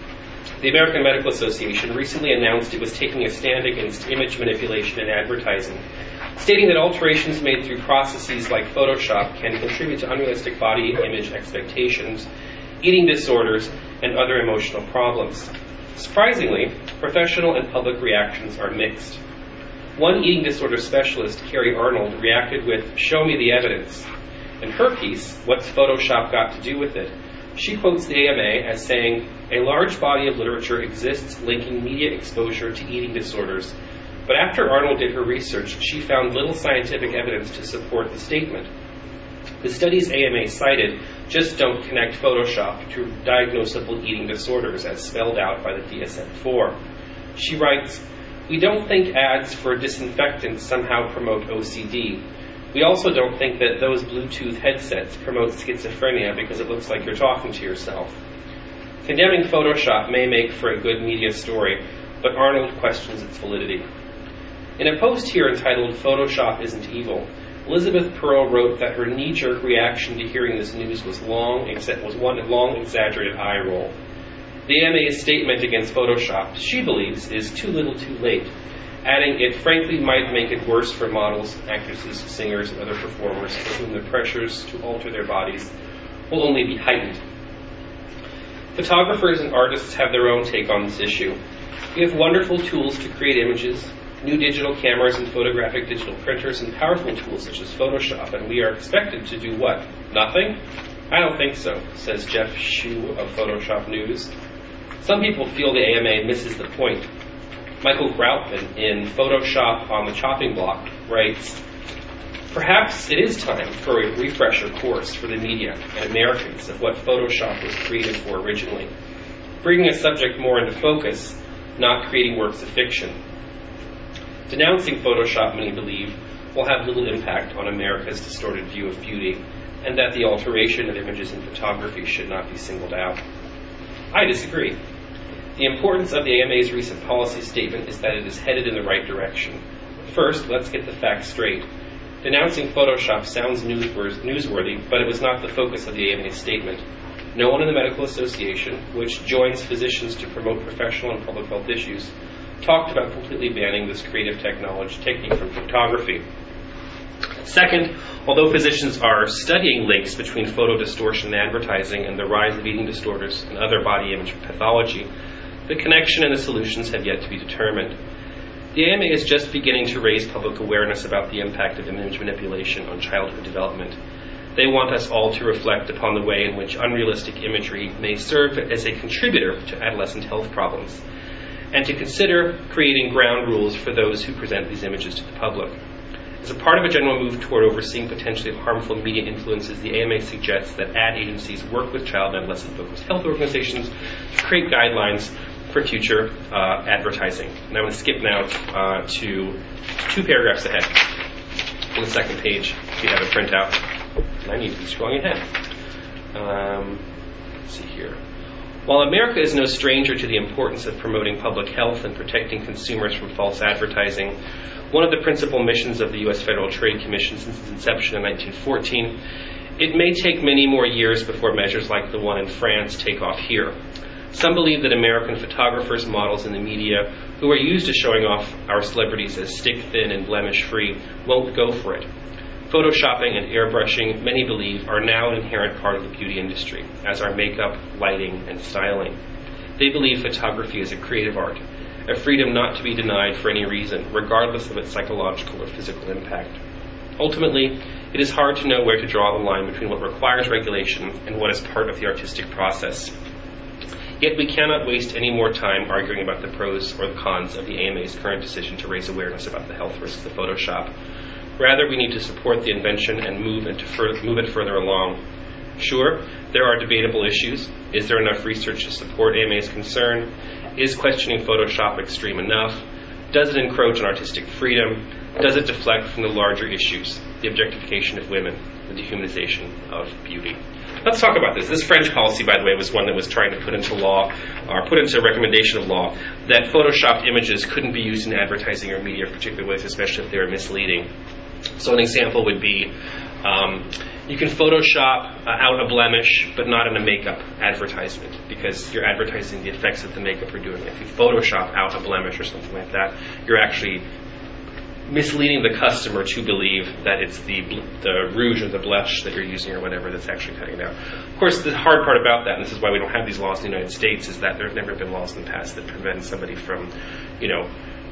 The American Medical Association recently announced it was taking a stand against image manipulation in advertising, stating that alterations made through processes like Photoshop can contribute to unrealistic body image expectations, eating disorders, and other emotional problems. Surprisingly, professional and public reactions are mixed. One eating disorder specialist, Carrie Arnold, reacted with, "Show me the evidence." In her piece, "What's Photoshop got to do with it?" she quotes the A M A as saying, "A large body of literature exists linking media exposure to eating disorders, but after Arnold did her research, she found little scientific evidence to support the statement. The studies A M A cited just don't connect Photoshop to diagnosable eating disorders as spelled out by the D S M four. She writes, "We don't think ads for disinfectants somehow promote O C D. We also don't think that those Bluetooth headsets promote schizophrenia because it looks like you're talking to yourself." Condemning Photoshop may make for a good media story, but Arnold questions its validity. In a post here entitled "Photoshop Isn't Evil," Elizabeth Pearl wrote that her knee-jerk reaction to hearing this news was long, was one long exaggerated eye roll. The A M A's statement against Photoshop, she believes, is too little too late, adding it frankly might make it worse for models, actresses, singers, and other performers for whom the pressures to alter their bodies will only be heightened. Photographers and artists have their own take on this issue. We have wonderful tools to create images, new digital cameras and photographic digital printers, and powerful tools such as Photoshop, and we are expected to do what? Nothing? I don't think so, says Jeff Shue of Photoshop News. Some people feel the A M A misses the point. Michael Groutman in Photoshop on the Chopping Block writes, "Perhaps it is time for a refresher course for the media and Americans of what Photoshop was created for originally, bringing a subject more into focus, not creating works of fiction. Denouncing Photoshop, many believe, will have little impact on America's distorted view of beauty, and that the alteration of images in photography should not be singled out." I disagree. The importance of the A M A's recent policy statement is that it is headed in the right direction. First, let's get the facts straight. Denouncing Photoshop sounds newsworthy, but it was not the focus of the A M A's statement. No one in the Medical Association, which joins physicians to promote professional and public health issues, talked about completely banning this creative technology technique from photography. Second, although physicians are studying links between photo distortion and advertising and the rise of eating disorders and other body image pathology, the connection and the solutions have yet to be determined. The A M A is just beginning to raise public awareness about the impact of image manipulation on childhood development. They want us all to reflect upon the way in which unrealistic imagery may serve as a contributor to adolescent health problems, and to consider creating ground rules for those who present these images to the public. As a part of a general move toward overseeing potentially harmful media influences, the A M A suggests that ad agencies work with child and adolescent-focused health organizations to create guidelines for future uh, advertising. And I'm going to skip now uh, to two paragraphs ahead on the second page, if you have a printout. And I need to be scrolling ahead. Um, let's see here. While America is no stranger to the importance of promoting public health and protecting consumers from false advertising, one of the principal missions of the U S Federal Trade Commission since its inception in nineteen fourteen, it may take many more years before measures like the one in France take off here. Some believe that American photographers, models, and the media, who are used to showing off our celebrities as stick-thin and blemish-free, won't go for it. Photoshopping and airbrushing, many believe, are now an inherent part of the beauty industry, as are makeup, lighting, and styling. They believe photography is a creative art, a freedom not to be denied for any reason, regardless of its psychological or physical impact. Ultimately, it is hard to know where to draw the line between what requires regulation and what is part of the artistic process. Yet we cannot waste any more time arguing about the pros or the cons of the A M A's current decision to raise awareness about the health risks of Photoshop. Rather, we need to support the invention and move it, to fur- move it further along. Sure, there are debatable issues. Is there enough research to support A M A's concern? Is questioning Photoshop extreme enough? Does it encroach on artistic freedom? Does it deflect from the larger issues, the objectification of women, the dehumanization of beauty? Let's talk about this. This French policy, by the way, was one that was trying to put into law, or put into a recommendation of law, that Photoshopped images couldn't be used in advertising or media, particularly ways, especially if they were misleading. So an example would be, um, you can Photoshop uh, out a blemish, but not in a makeup advertisement, because you're advertising the effects that the makeup are doing. If you Photoshop out a blemish or something like that, you're actually misleading the customer to believe that it's the the rouge or the blush that you're using or whatever that's actually cutting it out. Of course, the hard part about that, and this is why we don't have these laws in the United States, is that there have never been laws in the past that prevent somebody from, you know,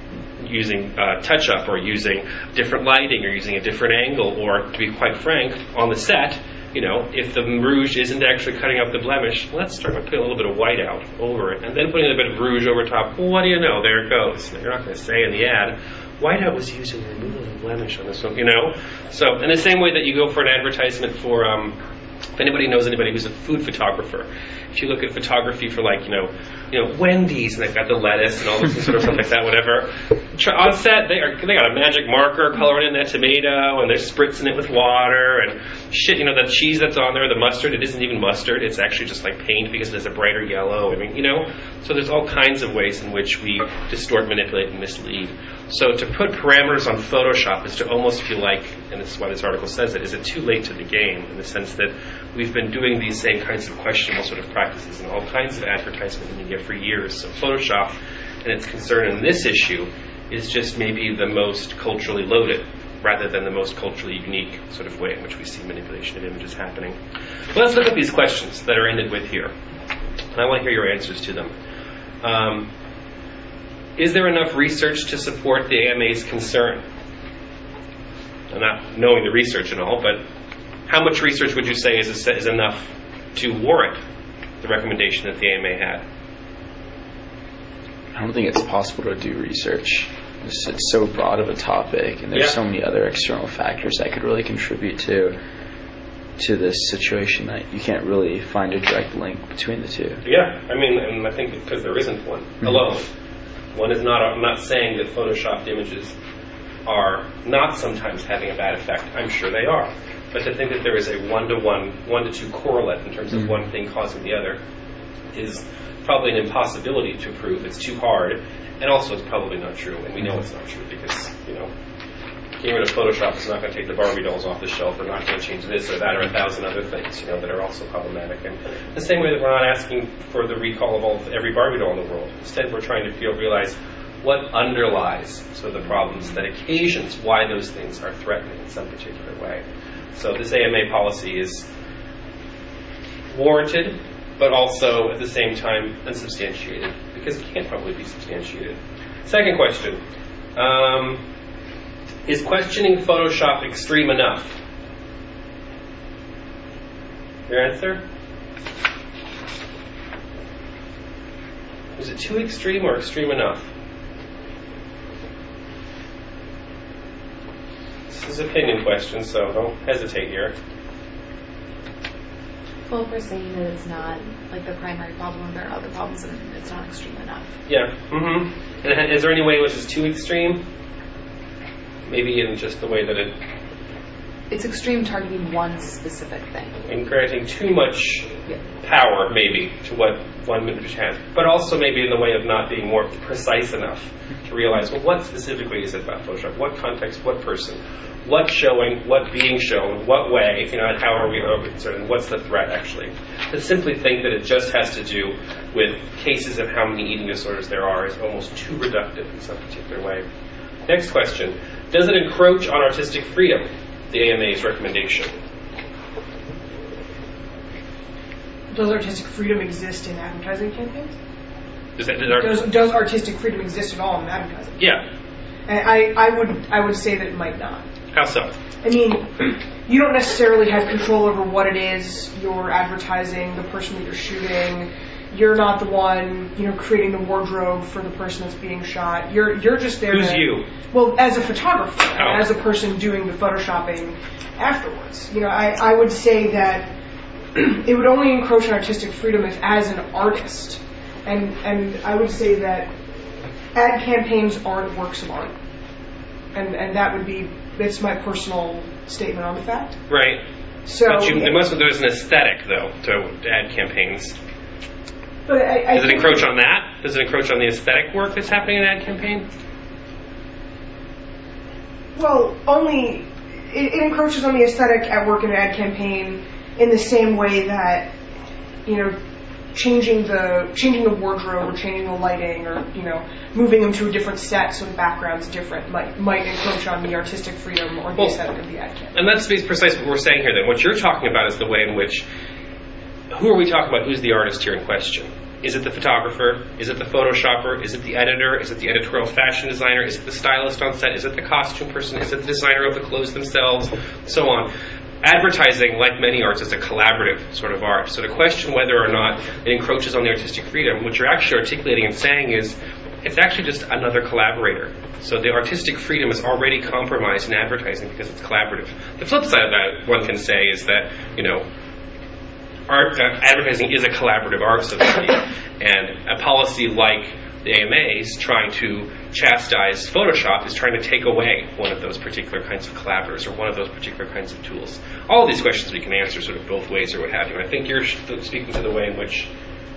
using uh, touch-up or using different lighting or using a different angle, or, to be quite frank, on the set, you know, if the rouge isn't actually cutting out the blemish, let's start by putting a little bit of white out over it, and then putting a bit of rouge over top. Well, what do you know? There it goes. You're not going to say in the ad, whiteout was used in the removal of the blemish on this one, you know? So, in the same way that you go for an advertisement for, um, if anybody knows anybody who's a food photographer, if you look at photography for, like, you know, you know, Wendy's, and they've got the lettuce and all this sort of stuff like that, whatever. On set, they are they got a magic marker coloring in that tomato, and they're spritzing it with water, and shit, you know, the cheese that's on there, the mustard, it isn't even mustard, it's actually just like paint because it has a brighter yellow. I mean, you know, so there's all kinds of ways in which we distort, manipulate, and mislead. So to put parameters on Photoshop is to almost feel like, and this is why this article says it, is it too late to the game, in the sense that we've been doing these same kinds of questionable sort of practices in all kinds of advertisement and media for years. So Photoshop and its concern in this issue is just maybe the most culturally loaded, rather than the most culturally unique sort of way in which we see manipulation of images happening. Well, let's look at these questions that are ended with here. And I want to hear your answers to them. Um, is there enough research to support the A M A's concern? I'm not knowing the research and all, but how much research would you say is, is enough to warrant the recommendation that the A M A had? I don't think it's possible to do research. It's, it's so broad of a topic, and there's yeah. so many other external factors that could really contribute to to this situation that you can't really find a direct link between the two. Yeah, I mean, and I think because there isn't one Mm-hmm. alone. One is not, I'm not saying that Photoshopped images are not sometimes having a bad effect. I'm sure they are. But to think that there is a one-to-one, one-to-two correlate in terms of mm-hmm. one thing causing the other is probably an impossibility to prove. It's too hard. And also it's probably not true. And we know it's not true because, you know, getting rid of Photoshop is not going to take the Barbie dolls off the shelf. We're not going to change this or that or a thousand other things, you know, that are also problematic. And the same way that we're not asking for the recall of all every Barbie doll in the world. Instead, we're trying to feel, realize what underlies so the problems that occasions why those things are threatening in some particular way. So this A M A policy is warranted, but also at the same time unsubstantiated, because it can't probably be substantiated. Second question. Um, is questioning Photoshop extreme enough? Your answer? Is it too extreme or extreme enough? This is an opinion question, so don't hesitate here. Well, if we're saying that it's not like the primary problem, there are other problems, and it's not extreme enough. Yeah. Mm-hmm. And is there any way in which it's too extreme? Maybe in just the way that it... It's extreme targeting one specific thing. And granting too much Yeah. power, maybe, to what one image has. But also maybe in the way of not being more precise enough to realize, well, what specifically is it about Photoshop? What context, what person? What showing, what being shown, what way, you know, and how are we concerned, and what's the threat, actually? To simply think that it just has to do with cases of how many eating disorders there are is almost too reductive in some particular way. Next question. Does it encroach on artistic freedom, the A M A's recommendation? Does artistic freedom exist in advertising campaigns? Does, that, does, our, Does, does artistic freedom exist at all in advertising? yeah. And I, I would I would say that it might not. How so? I mean, you don't necessarily have control over what it is you're advertising, the person that you're shooting. You're not the one, you know, creating the wardrobe for the person that's being shot. You're you're just there. Who's to, you? Well, as a photographer, Oh. and as a person doing the photoshopping afterwards. You know, I, I would say that it would only encroach on artistic freedom if, as an artist, and and I would say that ad campaigns aren't works of art, and and that would be it's my personal statement on the fact. Right. So, But you, there must there's an aesthetic, though, to ad campaigns. but I, I Does it think- encroach on that? Does it encroach on the aesthetic work that's happening in an ad campaign? Well, only it, it encroaches on the aesthetic at work in an ad campaign in the same way that, you know, changing the changing the wardrobe or changing the lighting or, you know, moving them to a different set so the background's different might might encroach on the artistic freedom or the Well, aesthetic of the ad campaign. And that's precisely what we're saying here, then. What you're talking about is the way in which, who are we talking about? Who's the artist here in question? Is it the photographer? Is it the photoshopper? Is it the editor? Is it the editorial fashion designer? Is it the stylist on set? Is it the costume person? Is it the designer of the clothes themselves? So on. Advertising, like many arts, is a collaborative sort of art. So to question whether or not it encroaches on the artistic freedom, what you're actually articulating and saying is, it's actually just another collaborator. So the artistic freedom is already compromised in advertising because it's collaborative. The flip side of that, one can say, is that, you know, art, uh, advertising is a collaborative art, so to speak, and a policy like the A M A's trying to chastise Photoshop is trying to take away one of those particular kinds of collaborators or one of those particular kinds of tools. All of these questions we can answer sort of both ways or what have you. I think you're sh- speaking to the way in which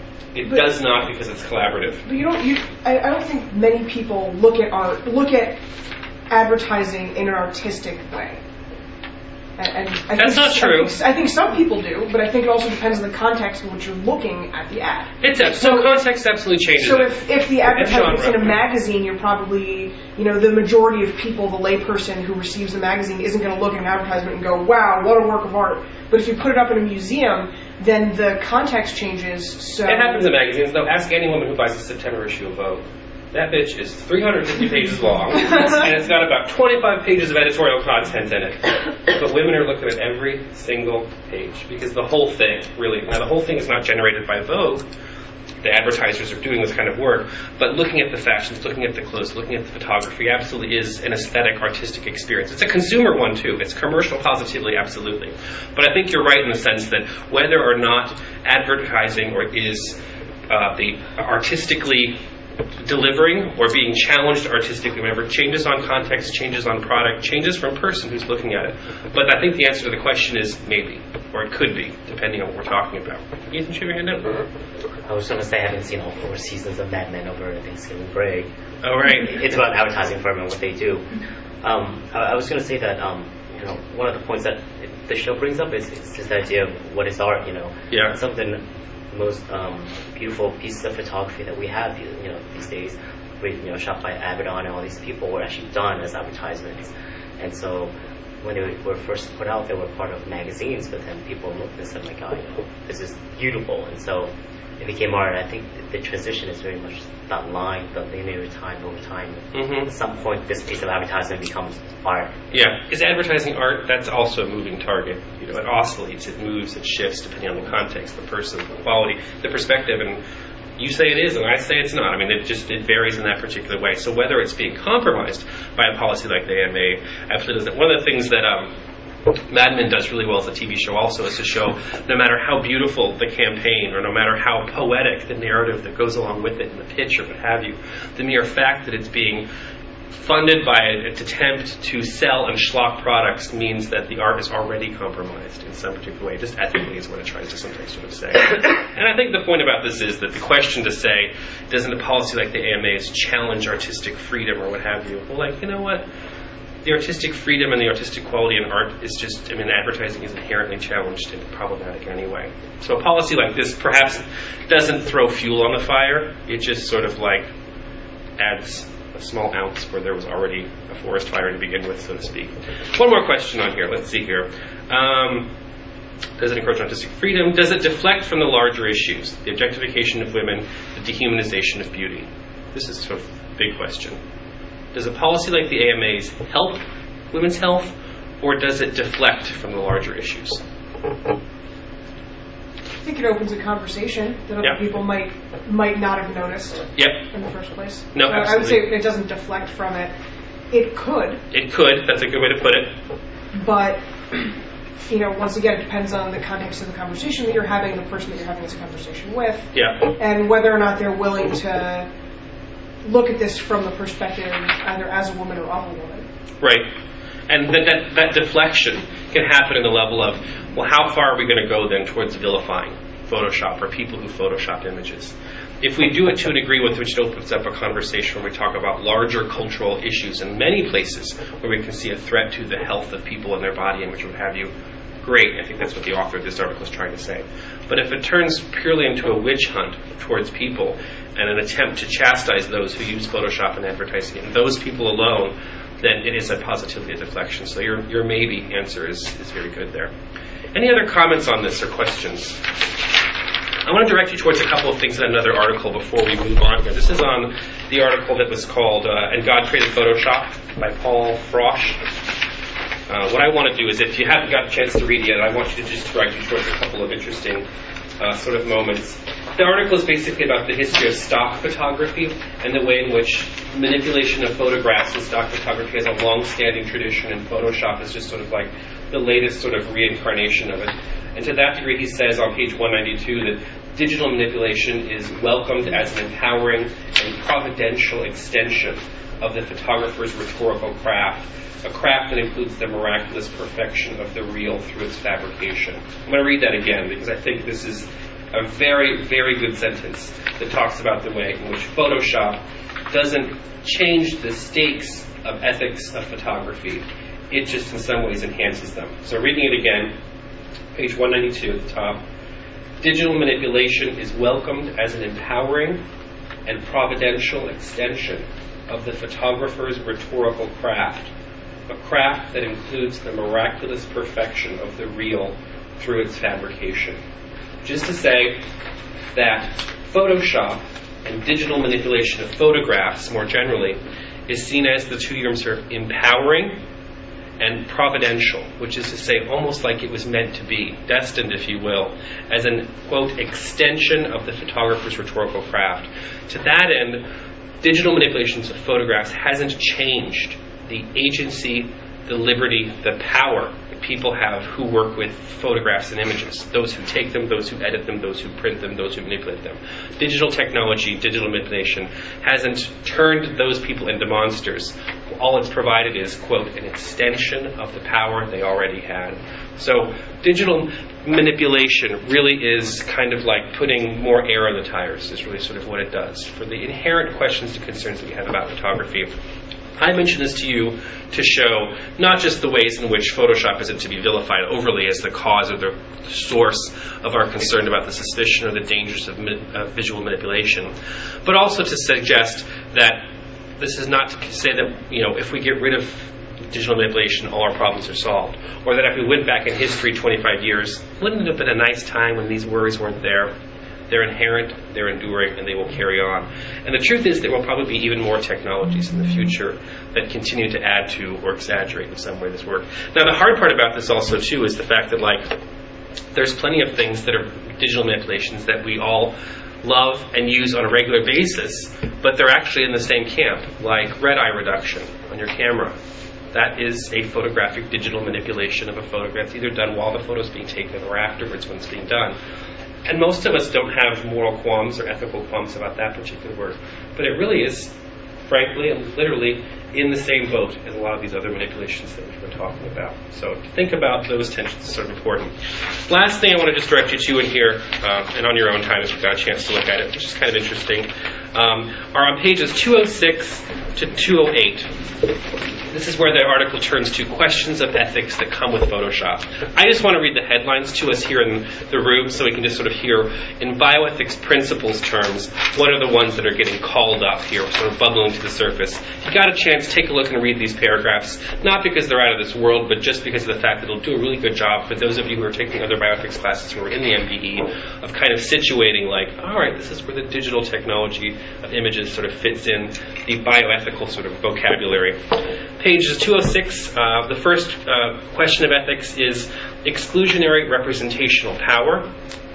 it But- does not because it's collaborative. But you don't. You, I, I don't think many people look at art, look at advertising in an artistic way. And, and I That's think, not true. I think, I think some people do, but I think it also depends on the context in which you're looking at the ad. It's a, so context absolutely changes. So it. if, if the And advertisement's in genre. a magazine, you're probably, you know, the majority of people, the layperson who receives the magazine isn't going to look at an advertisement and go, wow, what a work of art. But if you put it up in a museum, then the context changes. So It happens in magazines, though. Ask any woman who buys a September issue of Vogue. That bitch is three hundred fifty pages long, and it's got about twenty-five pages of editorial content in it. But women are looking at every single page, because the whole thing, really, now the whole thing is not generated by Vogue. The advertisers are doing this kind of work, but looking at the fashions, looking at the clothes, looking at the photography absolutely is an aesthetic, artistic experience. It's a consumer one, too. It's commercial positively, absolutely. But I think you're right in the sense that whether or not advertising or is uh, the artistically delivering or being challenged artistically, whatever, changes on context, changes on product, changes from person who's looking at it. But I think the answer to the question is maybe, or it could be, depending on what we're talking about. Ethan, should your hand up? I was going to say I haven't seen all four seasons of Mad Men over Thanksgiving break. Oh, right. It's about advertising firm and what they do. Um, I, I was going to say that um, you know, one of the points that it, the show brings up is, is this idea of what is art. You know, Yeah. It's something most um, beautiful pieces of photography that we have, you know, these days, with, you know, shot by Avedon and all these people were actually done as advertisements. And so when they were first put out, they were part of magazines, but then people looked and said, "My God, you know, this is beautiful." And so it became art. I think the transition is very much that line, the linear time over time. Mm-hmm. At some point, this piece of advertising becomes art. Yeah, is advertising art? That's also a moving target. You know, it oscillates, it moves, it shifts depending on the context, the person, the quality, the perspective, and you say it is, and I say it's not. I mean, it just it varies in that particular way. So whether it's being compromised by a policy like the A M A, absolutely doesn't. One of the things that um, Mad Men does really well as a T V show also is to show no matter how beautiful the campaign or no matter how poetic the narrative that goes along with it and the pitch or what have you, the mere fact that it's being funded by an attempt to sell and schlock products means that the art is already compromised in some particular way. Just ethically is what it tries to sometimes sort of say. And I think the point about this is that the question to say, doesn't a policy like the A M A's challenge artistic freedom or what have you? Well, like, you know what? The artistic freedom and the artistic quality in art is just, I mean, advertising is inherently challenged and problematic anyway. So a policy like this perhaps doesn't throw fuel on the fire. It just sort of like adds a small ounce where there was already a forest fire to begin with, so to speak. One more question on here. Let's see here. Um, does it encroach on artistic freedom? Does it deflect from the larger issues? The objectification of women, the dehumanization of beauty. This is sort of a big question. Does a policy like the A M A's help women's health, or does it deflect from the larger issues? I think it opens a conversation that other Yep. people might might not have noticed Yep. in the first place. No, So I would absolutely. say it doesn't deflect from it. It could, It could. That's a good way to put it. but you know, once again, it depends on the context of the conversation that you're having, the person that you're having this conversation with, Yeah. and whether or not they're willing to look at this from the perspective either as a woman or of a woman. Right. And that, that, that deflection can happen in the level of, well, how far are we going to go then towards vilifying Photoshop or people who Photoshop images? If we do it to a degree with which it opens up a conversation where we talk about larger cultural issues in many places where we can see a threat to the health of people and their body image, what have you, great. I think that's what the author of this article is trying to say. But if it turns purely into a witch hunt towards people and an attempt to chastise those who use Photoshop and advertising, and those people alone, then it is a positively a deflection. So your your maybe answer is, is very good there. Any other comments on this or questions? I want to direct you towards a couple of things in another article before we move on here. This is on the article that was called uh, And God Created Photoshop by Paul Frosch. Uh, what I want to do is, if you haven't got a chance to read it yet, I want you to just direct you towards a couple of interesting uh, sort of moments. The article is basically about the history of stock photography and the way in which manipulation of photographs in stock photography has a long-standing tradition, and Photoshop is just sort of like the latest sort of reincarnation of it. And to that degree, he says on page one ninety-two that digital manipulation is welcomed as an empowering and providential extension of the photographer's rhetorical craft, a craft that includes the miraculous perfection of the real through its fabrication. I'm going to read that again because I think this is a very, very good sentence that talks about the way in which Photoshop doesn't change the stakes of ethics of photography. It just in some ways enhances them. So reading it again, page one ninety-two at the top. Digital manipulation is welcomed as an empowering and providential extension of the photographer's rhetorical craft, a craft that includes the miraculous perfection of the real through its fabrication. Just to say that Photoshop and digital manipulation of photographs more generally is seen as the two terms are empowering and providential, which is to say almost like it was meant to be, destined, if you will, as an, quote, extension of the photographer's rhetorical craft. To that end, digital manipulations of photographs hasn't changed the agency, the liberty, the power that people have who work with photographs and images. Those who take them, those who edit them, those who print them, those who manipulate them. Digital technology, digital manipulation hasn't turned those people into monsters. All it's provided is, quote, an extension of the power they already had. So digital manipulation really is kind of like putting more air on the tires, is really sort of what it does. For the inherent questions and concerns that we have about photography, I mention this to you to show not just the ways in which Photoshop isn't to be vilified overly as the cause or the source of our concern about the suspicion or the dangers of uh, visual manipulation, but also to suggest that this is not to say that, you know, if we get rid of digital manipulation, all our problems are solved. Or that if we went back in history twenty-five years, wouldn't it have been a nice time when these worries weren't there? They're inherent, they're enduring, and they will carry on. And the truth is there will probably be even more technologies in the future that continue to add to or exaggerate in some way this work. Now, the hard part about this also, too, is the fact that, like, there's plenty of things that are digital manipulations that we all love and use on a regular basis, but they're actually in the same camp, like red eye reduction on your camera. That is a photographic digital manipulation of a photograph, either done while the photo is being taken or afterwards when it's being done. And most of us don't have moral qualms or ethical qualms about that particular work, but it really is, frankly and literally, in the same boat as a lot of these other manipulations that we've been talking about. So to think about those tensions is sort of important. Last thing I want to just direct you to in here, uh, and on your own time if you've got a chance to look at it, which is kind of interesting, um, are on pages two oh six to two oh eight. This is where the article turns to questions of ethics that come with Photoshop. I just want to read the headlines to us here in the room so we can just sort of hear, in bioethics principles terms, what are the ones that are getting called up here, sort of bubbling to the surface. If you got a chance, take a look and read these paragraphs, not because they're out of this world, but just because of the fact that it'll do a really good job for those of you who are taking other bioethics classes who are in the M B E of kind of situating like, all right, this is where the digital technology of images sort of fits in the bioethical sort of vocabulary. Pages two oh six, uh, the first uh, question of ethics is exclusionary representational power.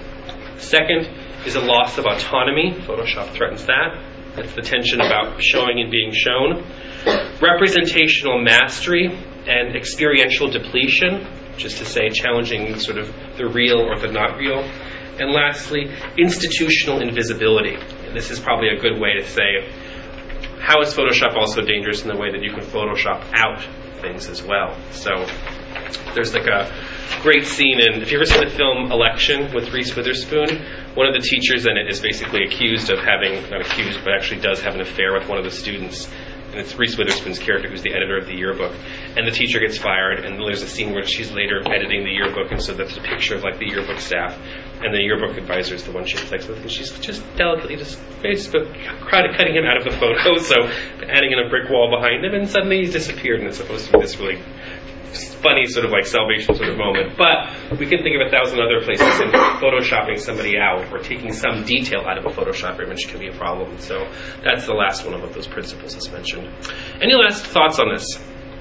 Second is a loss of autonomy. Photoshop threatens that. That's the tension about showing and being shown. Representational mastery and experiential depletion, which is to say challenging sort of the real or the not real. And lastly, institutional invisibility. And this is probably a good way to say, how is Photoshop also dangerous in the way that you can Photoshop out things as well? So there's like a great scene in, if you ever seen the film Election with Reese Witherspoon, one of the teachers in it is basically accused of having, not accused, but actually does have an affair with one of the students. And it's Reese Witherspoon's character who's the editor of the yearbook. And the teacher gets fired, and there's a scene where she's later editing the yearbook, and so that's a picture of like the yearbook staff. And the yearbook advisor is the one she has sex with, and she's just delicately just Facebook cutting him out of the photo, so adding in a brick wall behind him, and suddenly he's disappeared, and it's supposed to be this really funny sort of like salvation sort of moment. But we can think of a thousand other places, and photoshopping somebody out or taking some detail out of a Photoshop image can be a problem. So that's the last one of those principles that's mentioned. Any last thoughts on this?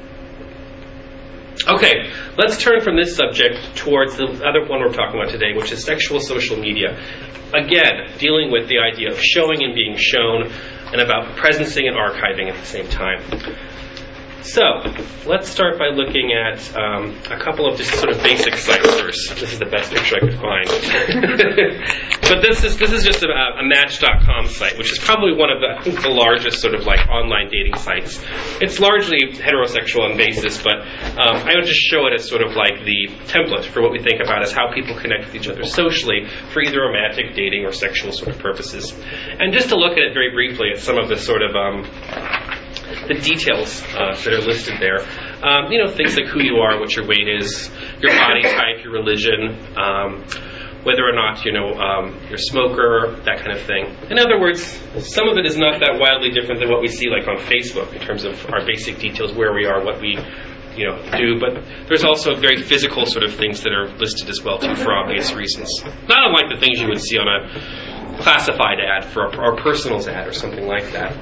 Okay, let's turn from this subject towards the other one we're talking about today, which is sexual social media. Again, dealing with the idea of showing and being shown, and about presencing and archiving at the same time. So, let's start by looking at um, a couple of just sort of basic sites first. This is the best picture I could find. But this is this is just a, a Match dot com site, which is probably one of the, I think, the largest sort of like online dating sites. It's largely heterosexual on basis, but um, I would just show it as sort of like the template for what we think about as how people connect with each other socially for either romantic, dating, or sexual sort of purposes. And just to look at it very briefly at some of the sort of um, the details uh, that are listed there. Um, you know, things like who you are, what your weight is, your body type, your religion, um, whether or not, you know, um, you're a smoker, that kind of thing. In other words, some of it is not that wildly different than what we see like on Facebook in terms of our basic details, where we are, what we, you know, do. But there's also very physical sort of things that are listed as well, too, for obvious reasons. Not unlike the things you would see on a classified ad for a, or a personals ad or something like that.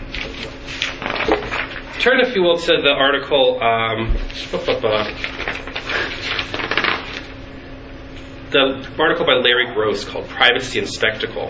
Turn, if you will, to the article, um, the article by Larry Gross called Privacy and Spectacle.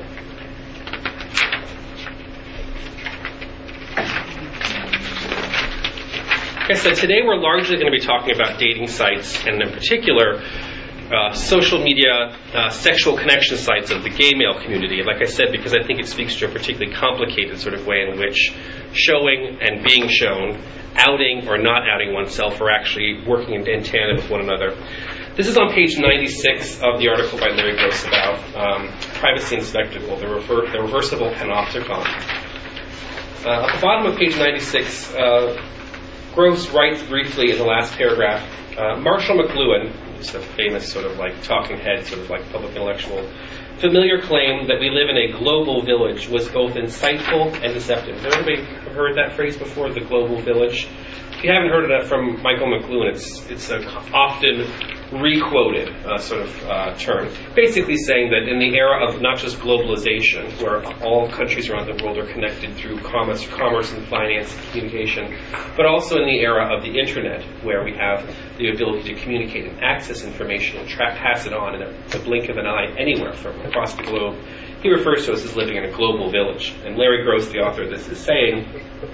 Like I said, today we're largely going to be talking about dating sites, and in particular, Uh, social media, uh, sexual connection sites of the gay male community. Like I said, because I think it speaks to a particularly complicated sort of way in which showing and being shown, outing or not outing oneself are actually working in, in tandem with one another. This is on page ninety-six of the article by Larry Gross about um, privacy and spectacle, the, rever- the reversible panopticon. Uh, at the bottom of page ninety-six, uh, Gross writes briefly in the last paragraph, uh, Marshall McLuhan, a famous sort of like talking head, sort of like public intellectual, familiar claim that we live in a global village was both insightful and deceptive. Has everybody heard that phrase before, the global village? If you haven't heard of that from Michael McLuhan, it's it's a often re-quoted a sort of uh, term, basically saying that in the era of not just globalization, where all countries around the world are connected through commerce, commerce and finance and communication, but also in the era of the internet, where we have the ability to communicate and access information and tra- pass it on in a, a blink of an eye anywhere from across the globe. He refers to us as living in a global village. And Larry Gross, the author of this, is saying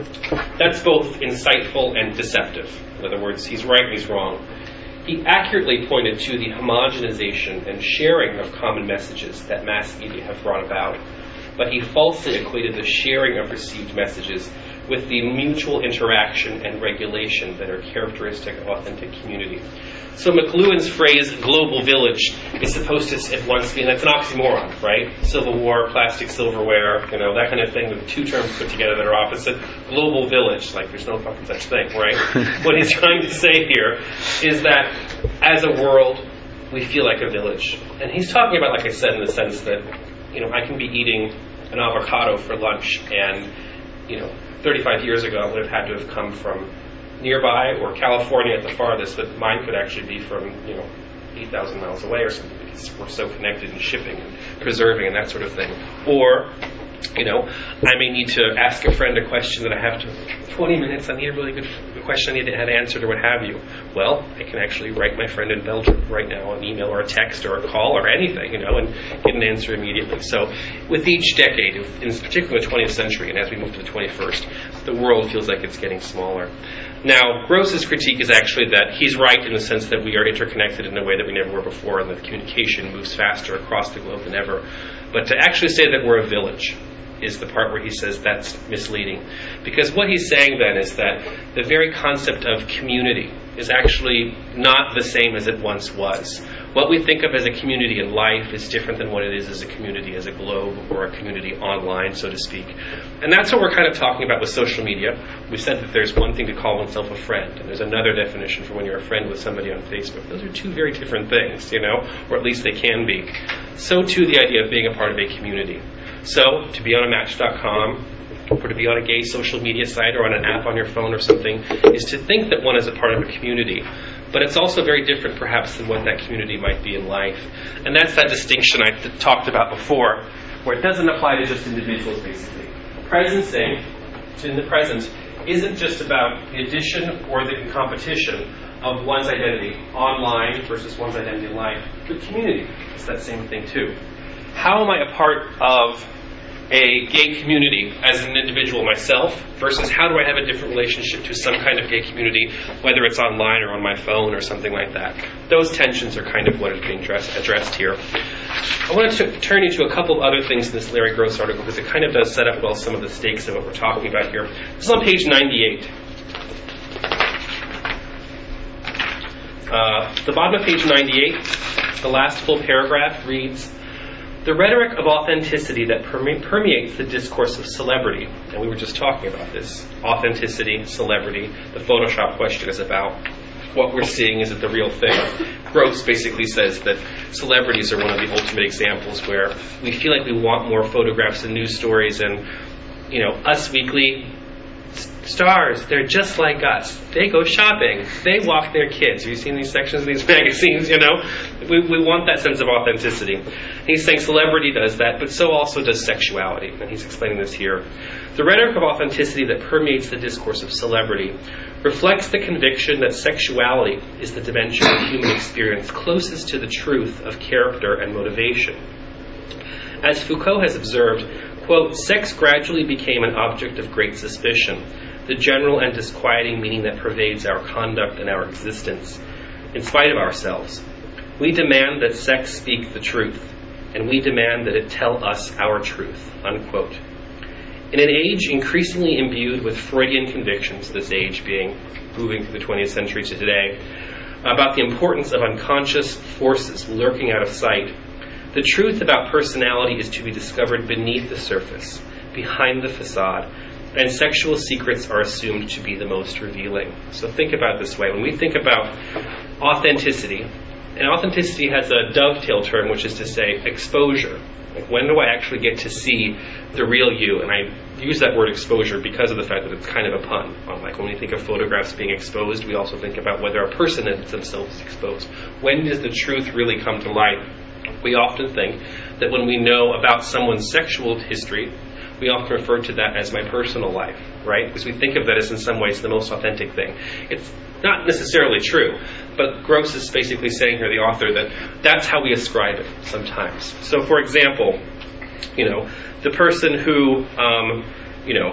that's both insightful and deceptive. In other words, he's right and he's wrong. He accurately pointed to the homogenization and sharing of common messages that mass media have brought about, but he falsely equated the sharing of received messages with the mutual interaction and regulation that are characteristic of authentic community. So McLuhan's phrase, global village, is supposed to at once mean, that's an oxymoron, right? Civil War, plastic silverware, you know, that kind of thing, with two terms put together that are opposite. Global village, like there's no fucking such thing, right? What he's trying to say here is that as a world, we feel like a village. And he's talking about, like I said, in the sense that, you know, I can be eating an avocado for lunch, and, you know, thirty-five years ago, I would have had to have come from nearby or California at the farthest, but mine could actually be from, you know, eight thousand miles away or something, because we're so connected in shipping and preserving and that sort of thing. Or, you know, I may need to ask a friend a question that I have to, twenty minutes, I need a really good question I need to have answered or what have you. Well, I can actually write my friend in Belgium right now an email or a text or a call or anything, you know, and get an answer immediately. So with each decade, in particular the twentieth century, and as we move to the twenty-first, the world feels like it's getting smaller. Now, Gross's critique is actually that he's right in the sense that we are interconnected in a way that we never were before, and that communication moves faster across the globe than ever. But to actually say that we're a village is the part where he says that's misleading. Because what he's saying then is that the very concept of community is actually not the same as it once was. What we think of as a community in life is different than what it is as a community as a globe, or a community online, so to speak. And that's what we're kind of talking about with social media. We said that there's one thing to call oneself a friend, and there's another definition for when you're a friend with somebody on Facebook. Those are two very different things, you know, or at least they can be. So too the idea of being a part of a community. So, to be on a match dot com, or to be on a gay social media site or on an app on your phone or something, is to think that one is a part of a community. But it's also very different, perhaps, than what that community might be in life. And that's that distinction I th- talked about before, where it doesn't apply to just individuals, basically. Presencing, in the present, isn't just about the addition or the competition of one's identity online versus one's identity in life. But community is that same thing, too. How am I a part of a gay community as an individual myself versus how do I have a different relationship to some kind of gay community, whether it's online or on my phone or something like that? Those tensions are kind of what is being addressed, addressed here. I want to turn you to a couple of other things in this Larry Gross article, because it kind of does set up well some of the stakes of what we're talking about here. This is on page ninety-eight. Uh, the bottom of page ninety-eight, the last full paragraph reads, "The rhetoric of authenticity that perme- permeates the discourse of celebrity," and we were just talking about this, authenticity, celebrity, the Photoshop question is about what we're seeing, is it the real thing? Gross basically says that celebrities are one of the ultimate examples where we feel like we want more photographs and news stories, and, you know, Us Weekly, stars, they're just like us. They go shopping. They walk their kids. Have you seen these sections of these magazines, you know? We, we want that sense of authenticity. He's saying celebrity does that, but so also does sexuality. And he's explaining this here. The rhetoric of authenticity that permeates the discourse of celebrity reflects the conviction that sexuality is the dimension of human experience closest to the truth of character and motivation. As Foucault has observed, quote, "Sex gradually became an object of great suspicion, the general and disquieting meaning that pervades our conduct and our existence. In spite of ourselves, we demand that sex speak the truth, and we demand that it tell us our truth," unquote. In an age increasingly imbued with Freudian convictions, this age being moving through the twentieth century to today, about the importance of unconscious forces lurking out of sight, the truth about personality is to be discovered beneath the surface, behind the facade, and sexual secrets are assumed to be the most revealing. So think about it this way. When we think about authenticity, and authenticity has a dovetail term, which is to say exposure. Like, when do I actually get to see the real you? And I use that word exposure because of the fact that it's kind of a pun on, like, when we think of photographs being exposed, we also think about whether a person themselves is exposed. When does the truth really come to light? We often think that when we know about someone's sexual history, we often refer to that as my personal life, right? Because we think of that as in some ways the most authentic thing. It's not necessarily true, but Gross is basically saying here, the author, that that's how we ascribe it sometimes. So, for example, you know, the person who, um, you know,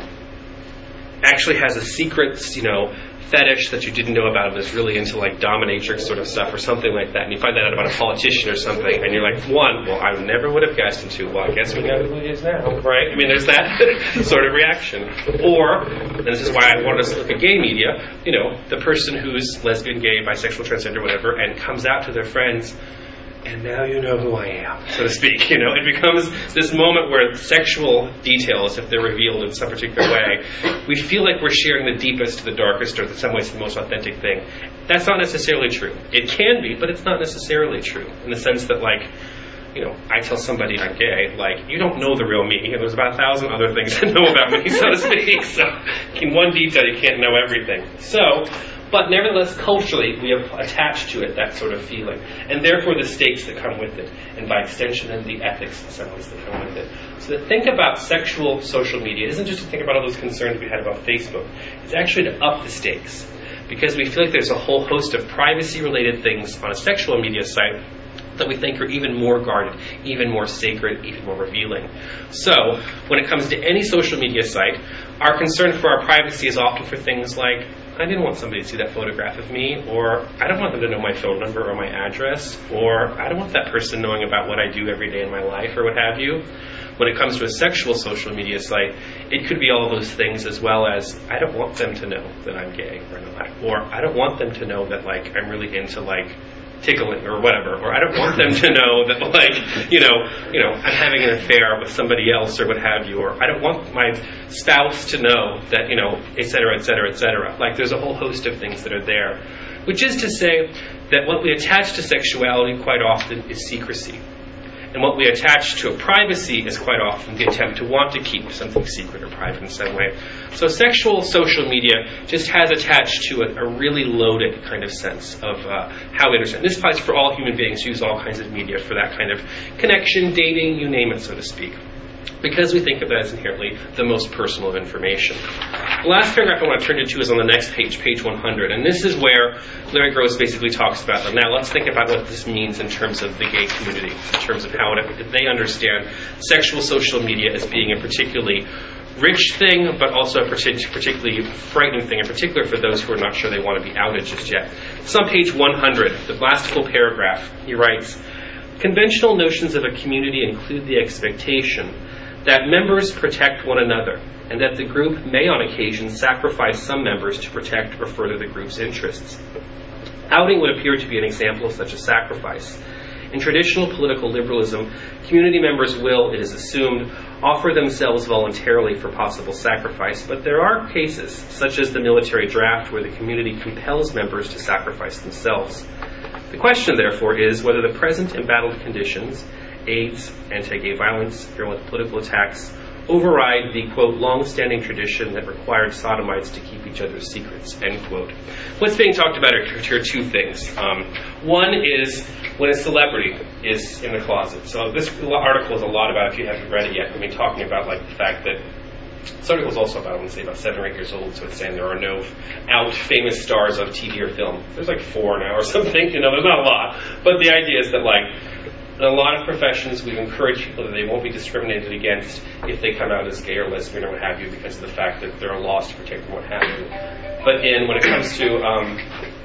actually has a secret, you know, fetish that you didn't know about and is really into, like, dominatrix sort of stuff or something like that, and you find that out about a politician or something, and you're like, one, well, I never would have guessed, and two, well, I guess we know who he is now, right? I mean, there's that sort of reaction. Or, and this is why I wanted us to look at gay media, you know, the person who's lesbian, gay, bisexual, transgender, whatever, and comes out to their friends, and now you know who I am, so to speak. You know, it becomes this moment where sexual details, if they're revealed in some particular way, we feel like we're sharing the deepest to the darkest, or in some ways the most authentic thing. That's not necessarily true. It can be, but it's not necessarily true, in the sense that, like, you know, I tell somebody I'm gay, like, you don't know the real me, and there's about a thousand other things to know about me, so to speak. So, in one detail, you can't know everything. So, but nevertheless, culturally, we have attached to it that sort of feeling, and therefore the stakes that come with it, and by extension, then the ethics in some ways that come with it. So to think about sexual social media isn't just to think about all those concerns we had about Facebook. It's actually to up the stakes, because we feel like there's a whole host of privacy-related things on a sexual media site that we think are even more guarded, even more sacred, even more revealing. So, when it comes to any social media site, our concern for our privacy is often for things like, I didn't want somebody to see that photograph of me, or I don't want them to know my phone number or my address, or I don't want that person knowing about what I do every day in my life, or what have you. When it comes to a sexual social media site, it could be all of those things, as well as, I don't want them to know that I'm gay, or not, or I don't want them to know that, like, I'm really into, like, tickling or whatever, or I don't want them to know that, like, you know, you know, I'm having an affair with somebody else or what have you, or I don't want my spouse to know that, you know, et cetera, et cetera, et cetera. Like, there's a whole host of things that are there, which is to say that what we attach to sexuality quite often is secrecy. And what we attach to a privacy is quite often the attempt to want to keep something secret or private in some way. So sexual social media just has attached to it a really loaded kind of sense of uh, how we understand. This applies for all human beings who use all kinds of media for that kind of connection, dating, you name it, so to speak, because we think of that as inherently the most personal of information. The last paragraph I want to turn to is on the next page, page one hundred, and this is where Larry Gross basically talks about them. Now let's think about what this means in terms of the gay community, in terms of how it, they understand sexual social media as being a particularly rich thing, but also a particularly frightening thing, in particular for those who are not sure they want to be outed just yet. It's on page one hundred, the last full paragraph. He writes, "Conventional notions of a community include the expectation that members protect one another, and that the group may on occasion sacrifice some members to protect or further the group's interests. Outing would appear to be an example of such a sacrifice. In traditional political liberalism, community members will, it is assumed, offer themselves voluntarily for possible sacrifice, but there are cases, such as the military draft, where the community compels members to sacrifice themselves. The question, therefore, is whether the present embattled conditions, AIDS, anti-gay violence, virulent political attacks, override the, quote, long-standing tradition that required sodomites to keep each other's secrets, end quote." What's being talked about are, are two things. Um, one is when a celebrity is in the closet. So this article is a lot about, if you haven't read it yet, I mean, talking about, like, the fact that this article is also about, I want to say, about seven or eight years old, so it's saying there are no out famous stars of T V or film. There's like four now or something, you know, there's not a lot. But the idea is that, like, in a lot of professions, we've encouraged people that they won't be discriminated against if they come out as gay or lesbian or what have you, because of the fact that there are laws to protect them, what have you. But in when it comes to um,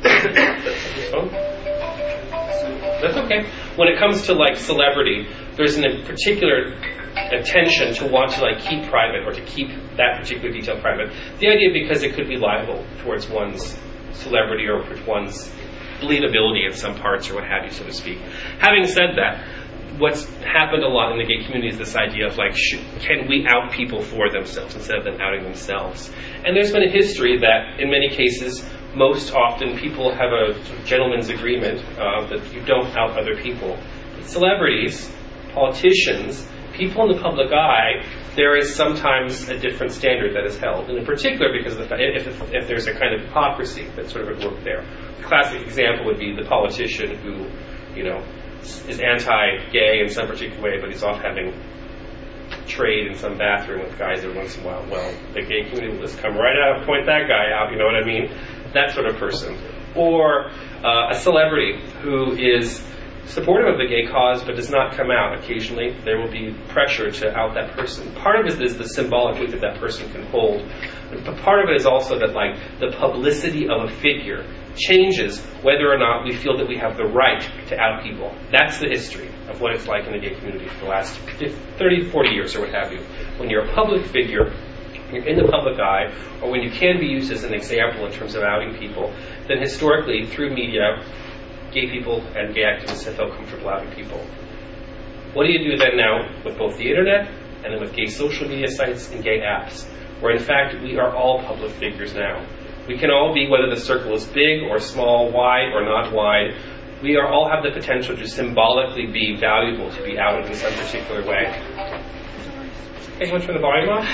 that's okay. When it comes to, like, celebrity, there's a particular attention to want to, like, keep private or to keep that particular detail private. The idea because it could be liable towards one's celebrity or one's believability in some parts or what have you, so to speak. Having said that, what's happened a lot in the gay community is this idea of, like, sh- can we out people for themselves instead of them outing themselves? And there's been a history that, in many cases, most often people have a gentleman's agreement uh, that you don't out other people. But celebrities, politicians, people in the public eye, there is sometimes a different standard that is held, and in particular because of the, if, if, if there's a kind of hypocrisy that's sort of at work there. The classic example would be the politician who, you know, is anti-gay in some particular way, but he's off having trade in some bathroom with guys every once in a while. Well, the gay community will just come right out, point that guy out, you know what I mean? That sort of person. Or uh, a celebrity who is supportive of the gay cause but does not come out. Occasionally there will be pressure to out that person. Part of it is the symbolic weight that that person can hold. But part of it is also that, like, the publicity of a figure changes whether or not we feel that we have the right to out people. That's the history of what it's like in the gay community for the last thirty, forty years or what have you. When you're a public figure, you're in the public eye, or when you can be used as an example in terms of outing people, then historically, through media, gay people and gay activists have felt comfortable outing people. What do you do then now with both the internet and then with gay social media sites and gay apps, where in fact we are all public figures now? We can all be, whether the circle is big or small, wide or not wide, we are all have the potential to symbolically be valuable, to be outed in some particular way. Okay, you want to turn the volume off?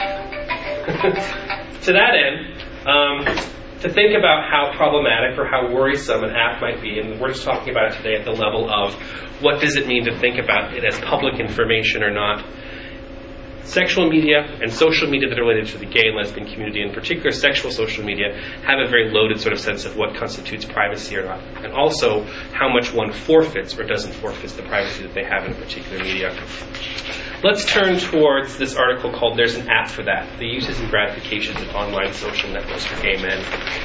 To that end, um, to think about how problematic or how worrisome an app might be, and we're just talking about it today at the level of what does it mean to think about it as public information or not. Sexual media and social media that are related to the gay and lesbian community, in particular sexual social media, have a very loaded sort of sense of what constitutes privacy or not, and also how much one forfeits or doesn't forfeit the privacy that they have in a particular media. Let's turn towards this article called There's an App for That, the Uses and Gratifications of Online Social Networks for Gay Men.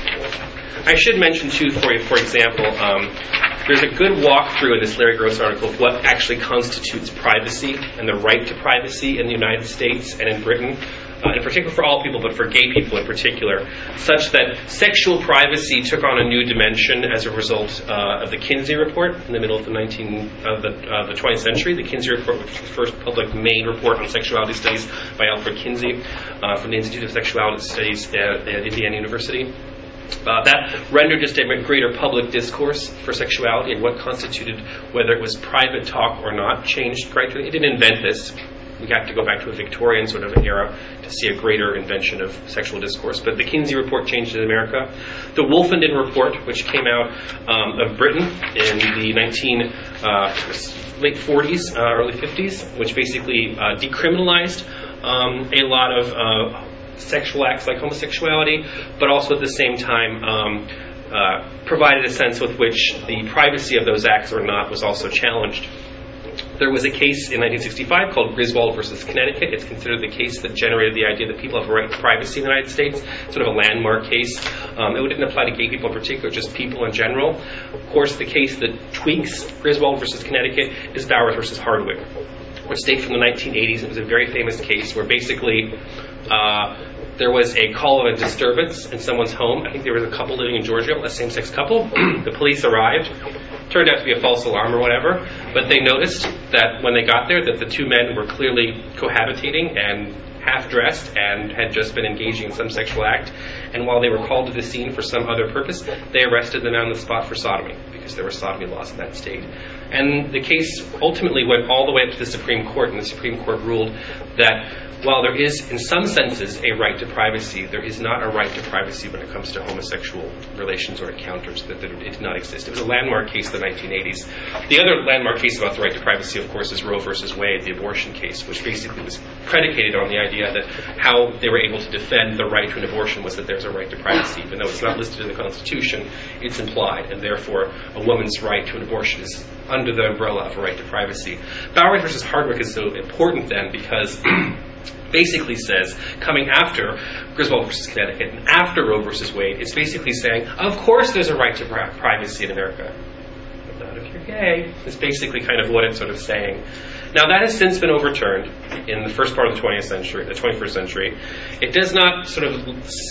I should mention, too, for you, for example, um, there's a good walkthrough in this Larry Gross article of what actually constitutes privacy and the right to privacy in the United States and in Britain, uh, in particular for all people, but for gay people in particular, such that sexual privacy took on a new dimension as a result uh, of the Kinsey Report in the middle of the nineteenth of the, uh, the twentieth century. The Kinsey Report, which was the first public main report on sexuality studies by Alfred Kinsey uh, from the Institute of Sexuality Studies at, at Indiana University. Uh, that rendered just a greater public discourse for sexuality and what constituted whether it was private talk or not changed greatly. It didn't invent this. We have to go back to a Victorian sort of era to see a greater invention of sexual discourse. But the Kinsey Report changed in America. The Wolfenden Report, which came out um, of Britain in the nineteen uh, late forties, uh, early fifties, which basically uh, decriminalized um, a lot of uh, sexual acts like homosexuality, but also at the same time um, uh, provided a sense with which the privacy of those acts or not was also challenged. There was a case in nineteen sixty-five called Griswold versus Connecticut. It's considered the case that generated the idea that people have a right to privacy in the United States, sort of a landmark case. Um, it didn't apply to gay people in particular, just people in general. Of course, the case that tweaks Griswold versus Connecticut is Bowers versus Hardwick, which dates from the nineteen eighties. It was a very famous case where basically uh, there was a call of a disturbance in someone's home. I think there was a couple living in Georgia, a same-sex couple. The police arrived. Turned out to be a false alarm or whatever, but they noticed that when they got there that the two men were clearly cohabitating and half-dressed and had just been engaging in some sexual act. And while they were called to the scene for some other purpose, they arrested them on the spot for sodomy, because there were sodomy laws in that state. And the case ultimately went all the way up to the Supreme Court, and the Supreme Court ruled that while there is, in some senses, a right to privacy, there is not a right to privacy when it comes to homosexual relations or encounters, that, that it did not exist. It was a landmark case in the nineteen eighties. The other landmark case about the right to privacy, of course, is Roe versus Wade, the abortion case, which basically was predicated on the idea that how they were able to defend the right to an abortion was that there's a right to privacy. Even though it's not listed in the Constitution, it's implied, and therefore a woman's right to an abortion is under the umbrella of a right to privacy. Bowers versus Hardwick is so important then because basically says, coming after Griswold versus Connecticut and after Roe versus Wade, it's basically saying, of course there's a right to pri- privacy in America, but not if you're gay. It's basically kind of what it's sort of saying. Now that has since been overturned in the first part of the twentieth century, the twenty-first century. It does not sort of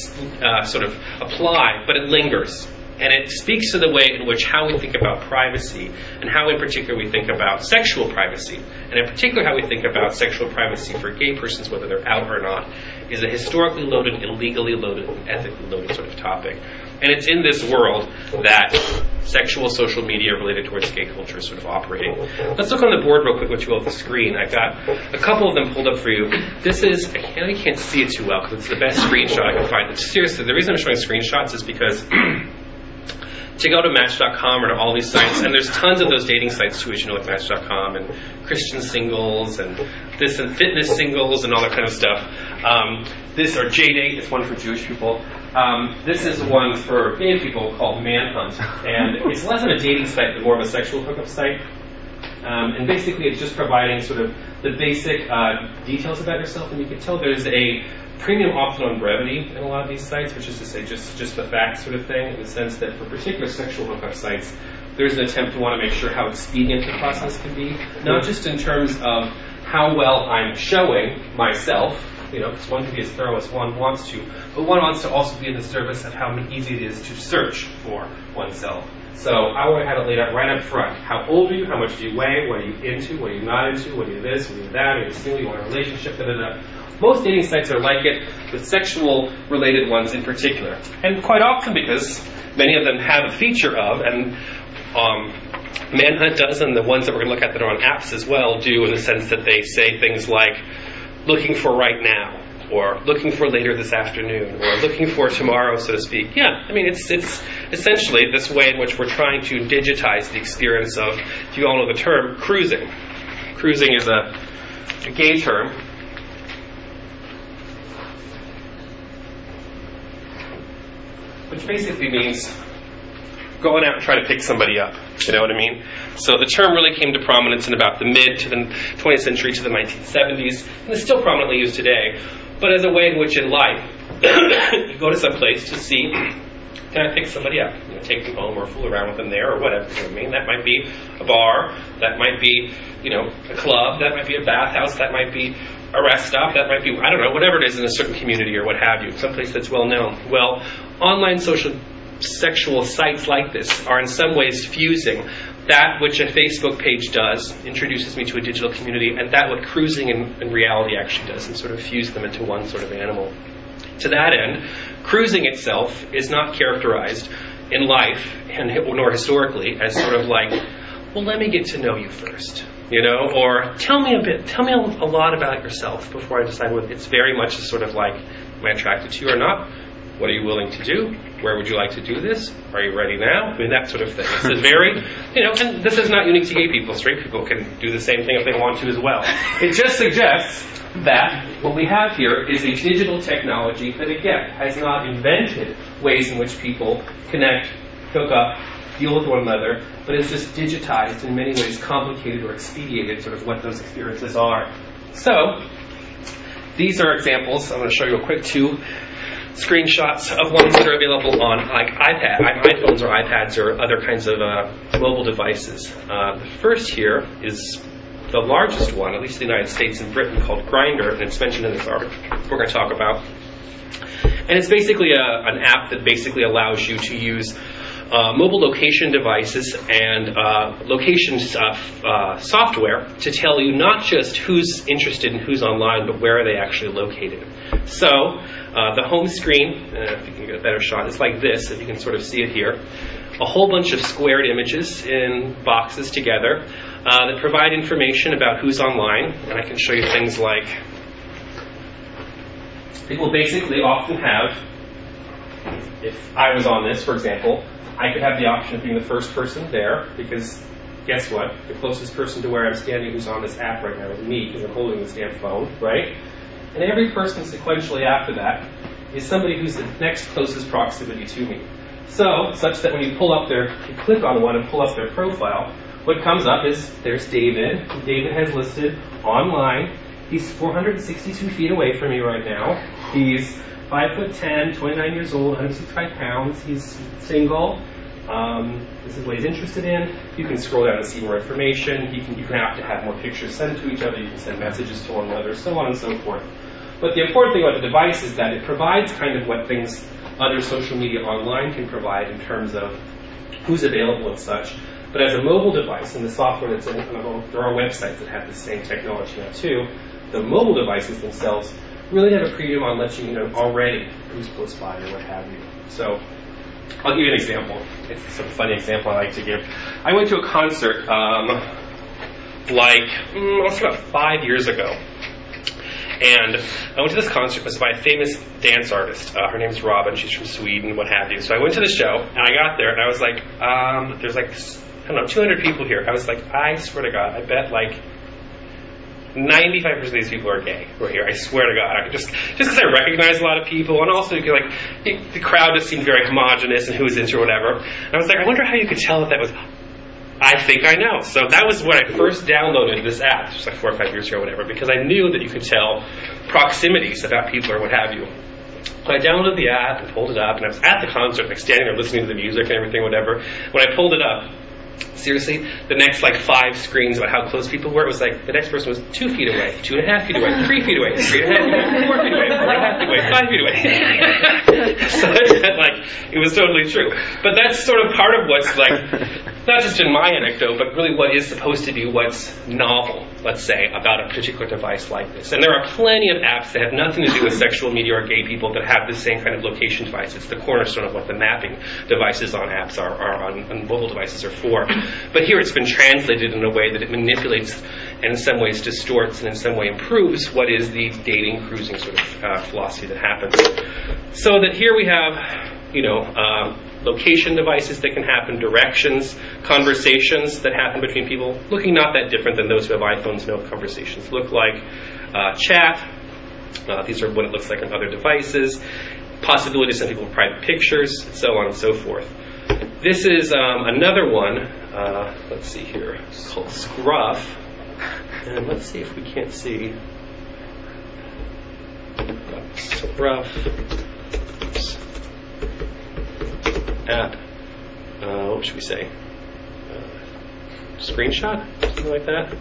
uh, sort of apply, but it lingers. And it speaks to the way in which how we think about privacy and how in particular we think about sexual privacy, and in particular how we think about sexual privacy for gay persons, whether they're out or not, is a historically loaded, illegally loaded, and ethically loaded sort of topic. And it's in this world that sexual social media related towards gay culture sort of operating. Let's look on the board real quick, what you will at the screen. I've got a couple of them pulled up for you. This is, I can't, I can't see it too well because it's the best screenshot I can find. But seriously, the reason I'm showing screenshots is because to go to Match dot com or to all these sites, and there's tons of those dating sites too, as you know, like Match dot com and Christian Singles and this and Fitness Singles and all that kind of stuff. Um, this, or J-Date, it's one for Jewish people. Um, this is one for gay people called Manhunt, and it's less of a dating site but more of a sexual hookup site. Um, and basically it's just providing sort of the basic uh, details about yourself, and you can tell there's a premium often on brevity in a lot of these sites, which is to say just, just the facts sort of thing, in the sense that for particular sexual hookup sites, there's an attempt to want to make sure how expedient the process can be, not just in terms of how well I'm showing myself, you know, because one can be as thorough as one wants to, but one wants to also be in the service of how easy it is to search for oneself. So I want to have it laid out right up front. How old are you? How much do you weigh? What are you into? What are you not into? What are you this? What are you that? Are you single? You want a relationship? Da, da, da. Most dating sites are like it, with sexual-related ones in particular. And quite often because many of them have a feature of, and um, Manhunt does, and the ones that we're going to look at that are on apps as well do, in the sense that they say things like, looking for right now, or looking for later this afternoon, or looking for tomorrow, so to speak. Yeah, I mean, it's it's essentially this way in which we're trying to digitize the experience of, if you all know the term, cruising. Cruising is a, a gay term. Which basically means going out and trying to pick somebody up. You know what I mean? So the term really came to prominence in about the mid to the twentieth century to the nineteen seventies, and is still prominently used today. But as a way in which in life, you go to some place to see, can I pick somebody up? You know, take them home or fool around with them there or whatever. You know what I mean? That might be a bar, that might be, you know, a club, that might be a bathhouse, that might be a rest stop, that might be, I don't know, whatever it is in a certain community or what have you, someplace that's well known. Well, online social sexual sites like this are in some ways fusing that which a Facebook page does, introduces me to a digital community, and that what cruising in, in reality actually does, and sort of fuse them into one sort of animal. To that end, cruising itself is not characterized in life, and nor historically, as sort of like, well, let me get to know you first, you know, or tell me a bit, tell me a, a lot about yourself before I decide what. It's very much a sort of like, am I attracted to you or not? What are you willing to do? Where would you like to do this? Are you ready now? I mean, that sort of thing. It's a very, you know, and this is not unique to gay people. Straight people can do the same thing if they want to as well. It just suggests that what we have here is a digital technology that, again, has not invented ways in which people connect, hook up, deal with one another, but it's just digitized, in many ways complicated or expedited sort of what those experiences are. So, these are examples. I'm going to show you a quick two screenshots of ones that are available on like iPad, iPhones or iPads or other kinds of uh, mobile devices. Uh, the first here is the largest one, at least in the United States and Britain, called Grindr, and it's mentioned in this article we're going to talk about. And it's basically a, an app that basically allows you to use uh, mobile location devices and uh, location uh, uh, software to tell you not just who's interested and who's online, but where are they actually located. So, uh, the home screen, uh, if you can get a better shot, it's like this, if you can sort of see it here. A whole bunch of squared images in boxes together uh, that provide information about who's online. And I can show you things like, it will basically often have, if I was on this, for example, I could have the option of being the first person there, because guess what? The closest person to where I'm standing who's on this app right now is me, because I'm holding this damn phone, right? And every person sequentially after that is somebody who's the next closest proximity to me. So, such that when you pull up their, you click on one and pull up their profile, what comes up is, there's David. David has listed online. He's four hundred sixty-two feet away from me right now. He's five foot ten, twenty-nine years old, one hundred sixty-five pounds. He's single. Um, this is what he's interested in. You can scroll down and see more information. You can, you can have to have more pictures sent to each other. You can send messages to one another, so on and so forth. But the important thing about the device is that it provides kind of what things other social media online can provide in terms of who's available and such. But as a mobile device, and the software that's in, there are websites that have the same technology now too, the mobile devices themselves really have a premium on letting you know already who's close by or what have you. So I'll give you an example. It's a sort of funny example I like to give. I went to a concert um, like, mm, I was about five years ago. And I went to this concert. It was by a famous dance artist. Uh, her name's Robin. She's from Sweden, what have you. So I went to the show, and I got there, and I was like, um, there's like, I don't know, two hundred people here. I was like, I swear to God, I bet like ninety-five percent of these people are gay who are here. I swear to God. I could just just because I recognize a lot of people, and also you could, like, it, the crowd just seemed very homogenous and who was into whatever. And I was like, I wonder how you could tell if that was, I think I know. So that was when I first downloaded this app, just like four or five years ago or whatever, because I knew that you could tell proximities about people or what have you. So I downloaded the app and pulled it up, and I was at the concert, like standing there listening to the music and everything, whatever. When I pulled it up, seriously, the next like five screens about how close people were, it was like the next person was two feet away, two and a half feet away, three feet away, three and a half feet away, four feet away, four and a half feet away, five feet away. So it, like, it was totally true. But that's sort of part of what's like, not just in my anecdote, but really what is supposed to be what's novel, let's say, about a particular device like this. And there are plenty of apps that have nothing to do with sexual media or gay people that have the same kind of location device. It's the cornerstone of what the mapping devices on apps are, are on, on mobile devices are for. But here it's been translated in a way that it manipulates and in some ways distorts and in some way improves what is the dating, cruising sort of uh, philosophy that happens. So that here we have, you know, uh, location devices that can happen, directions, conversations that happen between people, looking not that different than those who have iPhones know what conversations look like, uh, chat, uh, these are what it looks like on other devices, possibility to send people private pictures, and so on and so forth. This is um, another one, uh, let's see here, it's called Scruff, and let's see if we can't see, Scruff, oops. App, uh, what should we say, uh, screenshot, something like that.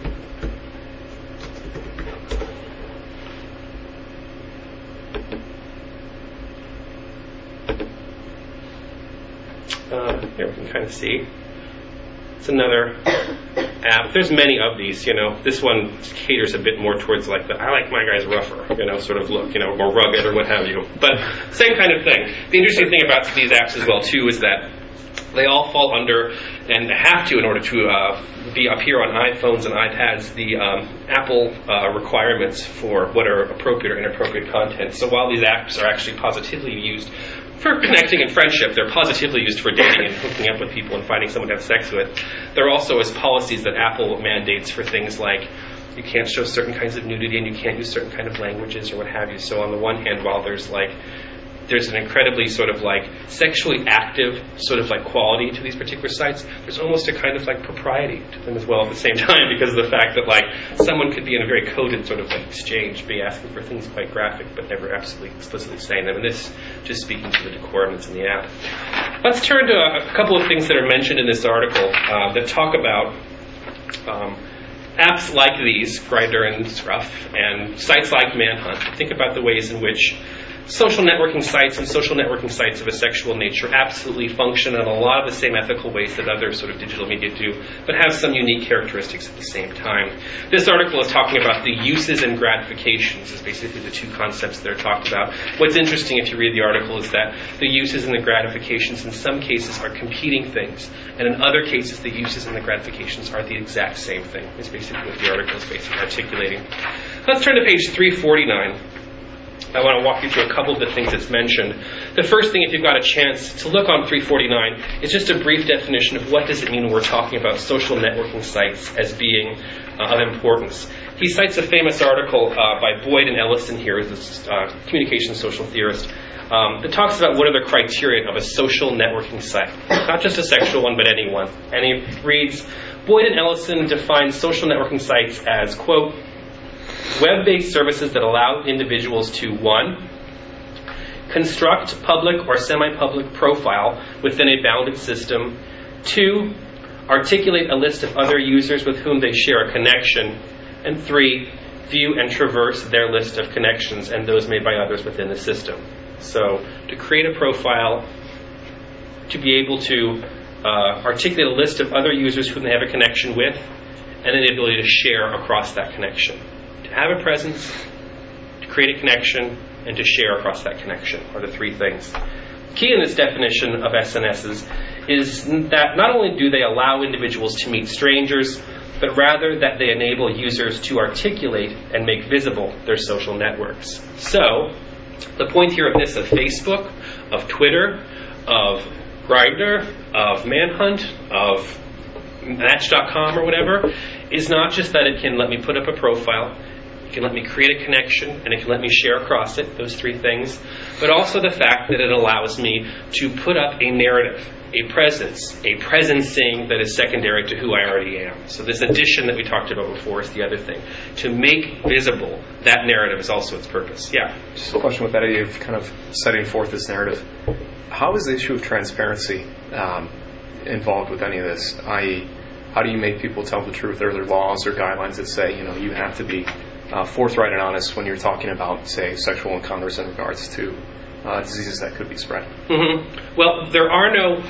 Uh, here we can kind of see. It's another app. There's many of these, you know. This one caters a bit more towards like the, I like my guys rougher, you know, sort of look, you know, more rugged or what have you. But same kind of thing. The interesting thing about these apps as well, too, is that they all fall under, and have to in order to uh, be appear on iPhones and iPads, the um, Apple uh, requirements for what are appropriate or inappropriate content. So while these apps are actually positively used for connecting and friendship, they're positively used for dating and hooking up with people and finding someone to have sex with. There are also as policies that Apple mandates for things like you can't show certain kinds of nudity and you can't use certain kind of languages or what have you. So on the one hand, while there's like there's an incredibly sort of like sexually active sort of like quality to these particular sites, there's almost a kind of like propriety to them as well at the same time, because of the fact that like someone could be in a very coded sort of like exchange, be asking for things quite graphic but never absolutely explicitly saying them, and this just speaking to the decorum that's in the app. Let's turn to a, a couple of things that are mentioned in this article uh, that talk about um, apps like these, Grindr and Scruff, and sites like Manhunt. Think about the ways in which social networking sites and social networking sites of a sexual nature absolutely function in a lot of the same ethical ways that other sort of digital media do, but have some unique characteristics at the same time. This article is talking about the uses and gratifications, is basically the two concepts that are talked about. What's interesting if you read the article is that the uses and the gratifications in some cases are competing things, and in other cases the uses and the gratifications are the exact same thing, is basically what the article is basically articulating. Let's turn to page three forty-nine. I want to walk you through a couple of the things that's mentioned. The first thing, if you've got a chance to look on three forty-nine, is just a brief definition of what does it mean when we're talking about social networking sites as being uh, of importance. He cites a famous article uh, by Boyd and Ellison here, who's a uh, communications social theorist, um, that talks about what are the criteria of a social networking site. Not just a sexual one, but any one. And he reads, Boyd and Ellison define social networking sites as, quote, web-based services that allow individuals to, one, construct public or semi-public profile within a bounded system, two, articulate a list of other users with whom they share a connection, and three, view and traverse their list of connections and those made by others within the system. So, to create a profile, to be able to uh, articulate a list of other users whom they have a connection with, and then the ability to share across that connection. To have a presence, to create a connection, and to share across that connection are the three things. key in this definition of S N Ss is that not only do they allow individuals to meet strangers, but rather that they enable users to articulate and make visible their social networks. So, the point here of this, of Facebook, of Twitter, of Grindr, of Manhunt, of Match dot com or whatever, is not just that it can let me put up a profile, it can let me create a connection, and it can let me share across it, those three things, but also the fact that it allows me to put up a narrative, a presence, a presencing that is secondary to who I already am. So this addition that we talked about before is the other thing. To make visible that narrative is also its purpose. Yeah? Just a question with that idea of kind of setting forth this narrative. How is the issue of transparency um, involved with any of this? that is, how do you make people tell the truth? Are there laws or guidelines that say, you know, you have to be uh, forthright and honest when you're talking about, say, sexual encounters in regards to uh, diseases that could be spread? Mm-hmm. Well, there are no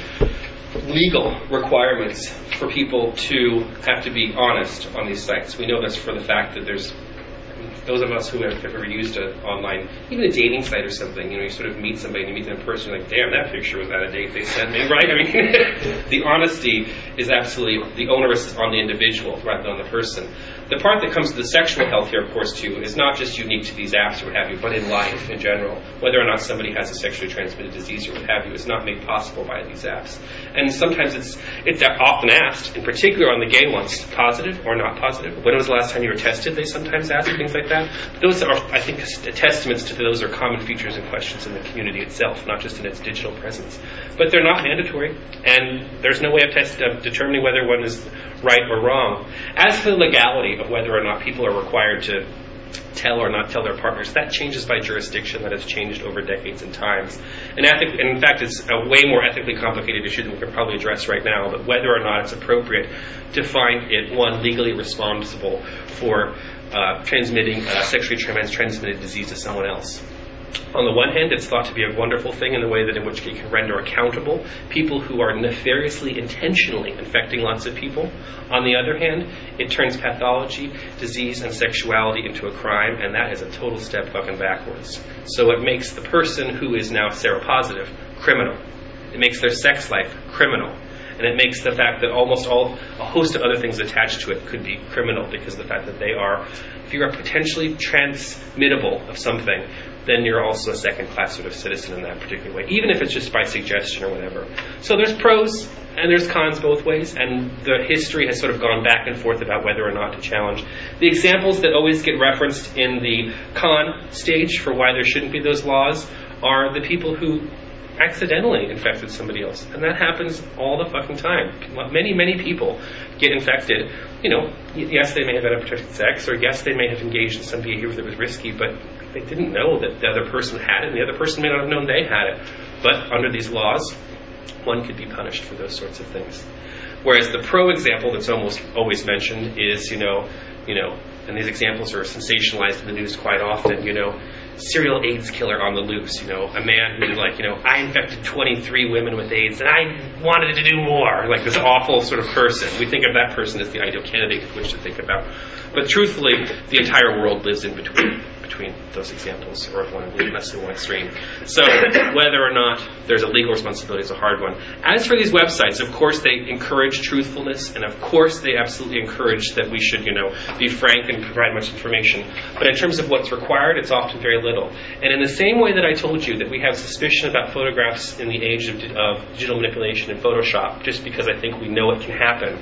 legal requirements for people to have to be honest on these sites. We know this for the fact that there's those of us who have ever used an online, even a dating site or something, you know, you sort of meet somebody and you meet them in person, you're like, damn, that picture was out of date they sent me, right? I mean, the honesty is absolutely, the onus is on the individual rather than on the person. The part that comes to the sexual health here, of course, too, is not just unique to these apps or what have you, but in life in general. Whether or not somebody has a sexually transmitted disease or what have you is not made possible by these apps. And sometimes it's it's often asked, in particular on the gay ones, positive or not positive. When was the last time you were tested? They sometimes ask things like that. Those are, I think, testaments to those are common features and questions in the community itself, not just in its digital presence. But they're not mandatory, and there's no way of, test, of determining whether one is right or wrong. As for the legality of whether or not people are required to tell or not tell their partners, that changes by jurisdiction. That has changed over decades and times. And, ethic, and in fact, it's a way more ethically complicated issue than we can probably address right now, but whether or not it's appropriate to find it, one, legally responsible for uh, transmitting uh, sexually trans- transmitted disease to someone else. On the one hand, it's thought to be a wonderful thing in the way that in which it can render accountable people who are nefariously, intentionally infecting lots of people. On the other hand, it turns pathology, disease, and sexuality into a crime, and that is a total step fucking backwards. So it makes the person who is now seropositive criminal. It makes their sex life criminal. And it makes the fact that almost all, a host of other things attached to it could be criminal because of the fact that they are, if you are potentially transmittable of something, then you're also a second-class sort of citizen in that particular way, even if it's just by suggestion or whatever. So there's pros and there's cons both ways, and the history has sort of gone back and forth about whether or not to challenge. The examples that always get referenced in the con stage for why there shouldn't be those laws are the people who accidentally infected somebody else. And that happens all the fucking time. Many, many people get infected. You know, yes, they may have had unprotected sex, or yes, they may have engaged in some behavior that was risky, but they didn't know that the other person had it, and the other person may not have known they had it. But under these laws, one could be punished for those sorts of things. Whereas the pro example that's almost always mentioned is, you know, you know, and these examples are sensationalized in the news quite often, you know, serial AIDS killer on the loose, you know, a man who's like, you know, I infected twenty-three women with AIDS and I wanted to do more, like this awful sort of person. We think of that person as the ideal candidate which to think about. But truthfully, the entire world lives in between between those examples, or if one less than one extreme. So whether or not there's a legal responsibility is a hard one. As for these websites, of course they encourage truthfulness, and of course they absolutely encourage that we should, you know, be frank and provide much information. But in terms of what's required, it's often very little. And in the same way that I told you that we have suspicion about photographs in the age of, of digital manipulation and Photoshop, just because I think we know it can happen,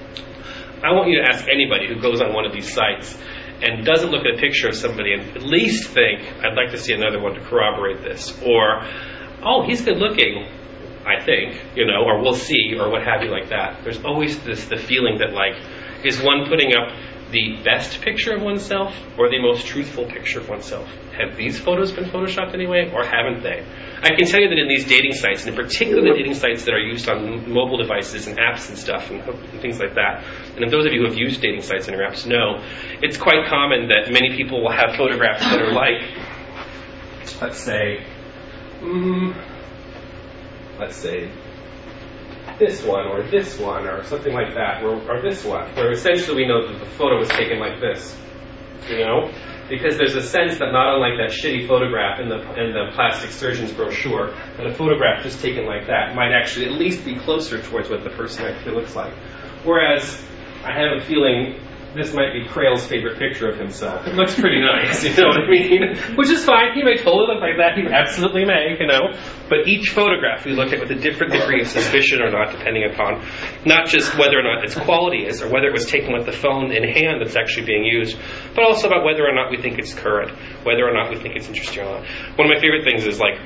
I want you to ask anybody who goes on one of these sites and doesn't look at a picture of somebody and at least think, I'd like to see another one to corroborate this. Or, oh, he's good looking, I think, you know, or we'll see, or what have you like that. There's always this the feeling that, like, is one putting up the best picture of oneself or the most truthful picture of oneself? Have these photos been photoshopped anyway, or haven't they? I can tell you that in these dating sites, and in particular the dating sites that are used on mobile devices and apps and stuff and, and things like that, and if those of you who have used dating sites and your apps know, it's quite common that many people will have photographs that are like, let's say, mm, let's say, this one, or this one, or something like that, or, or this one, where essentially we know that the photo was taken like this, you know? because there's a sense that not unlike that shitty photograph in the in the plastic surgeon's brochure, that a photograph just taken like that might actually at least be closer towards what the person actually looks like. Whereas I have a feeling this might be Crail's favorite picture of himself. It looks pretty nice, you know what I mean? Which is fine. He may totally look like that. He absolutely may, you know. But each photograph we look at with a different degree of suspicion or not, depending upon not just whether or not its quality is, or whether it was taken with the phone in hand that's actually being used, but also about whether or not we think it's current, whether or not we think it's interesting or not. One of my favorite things is like...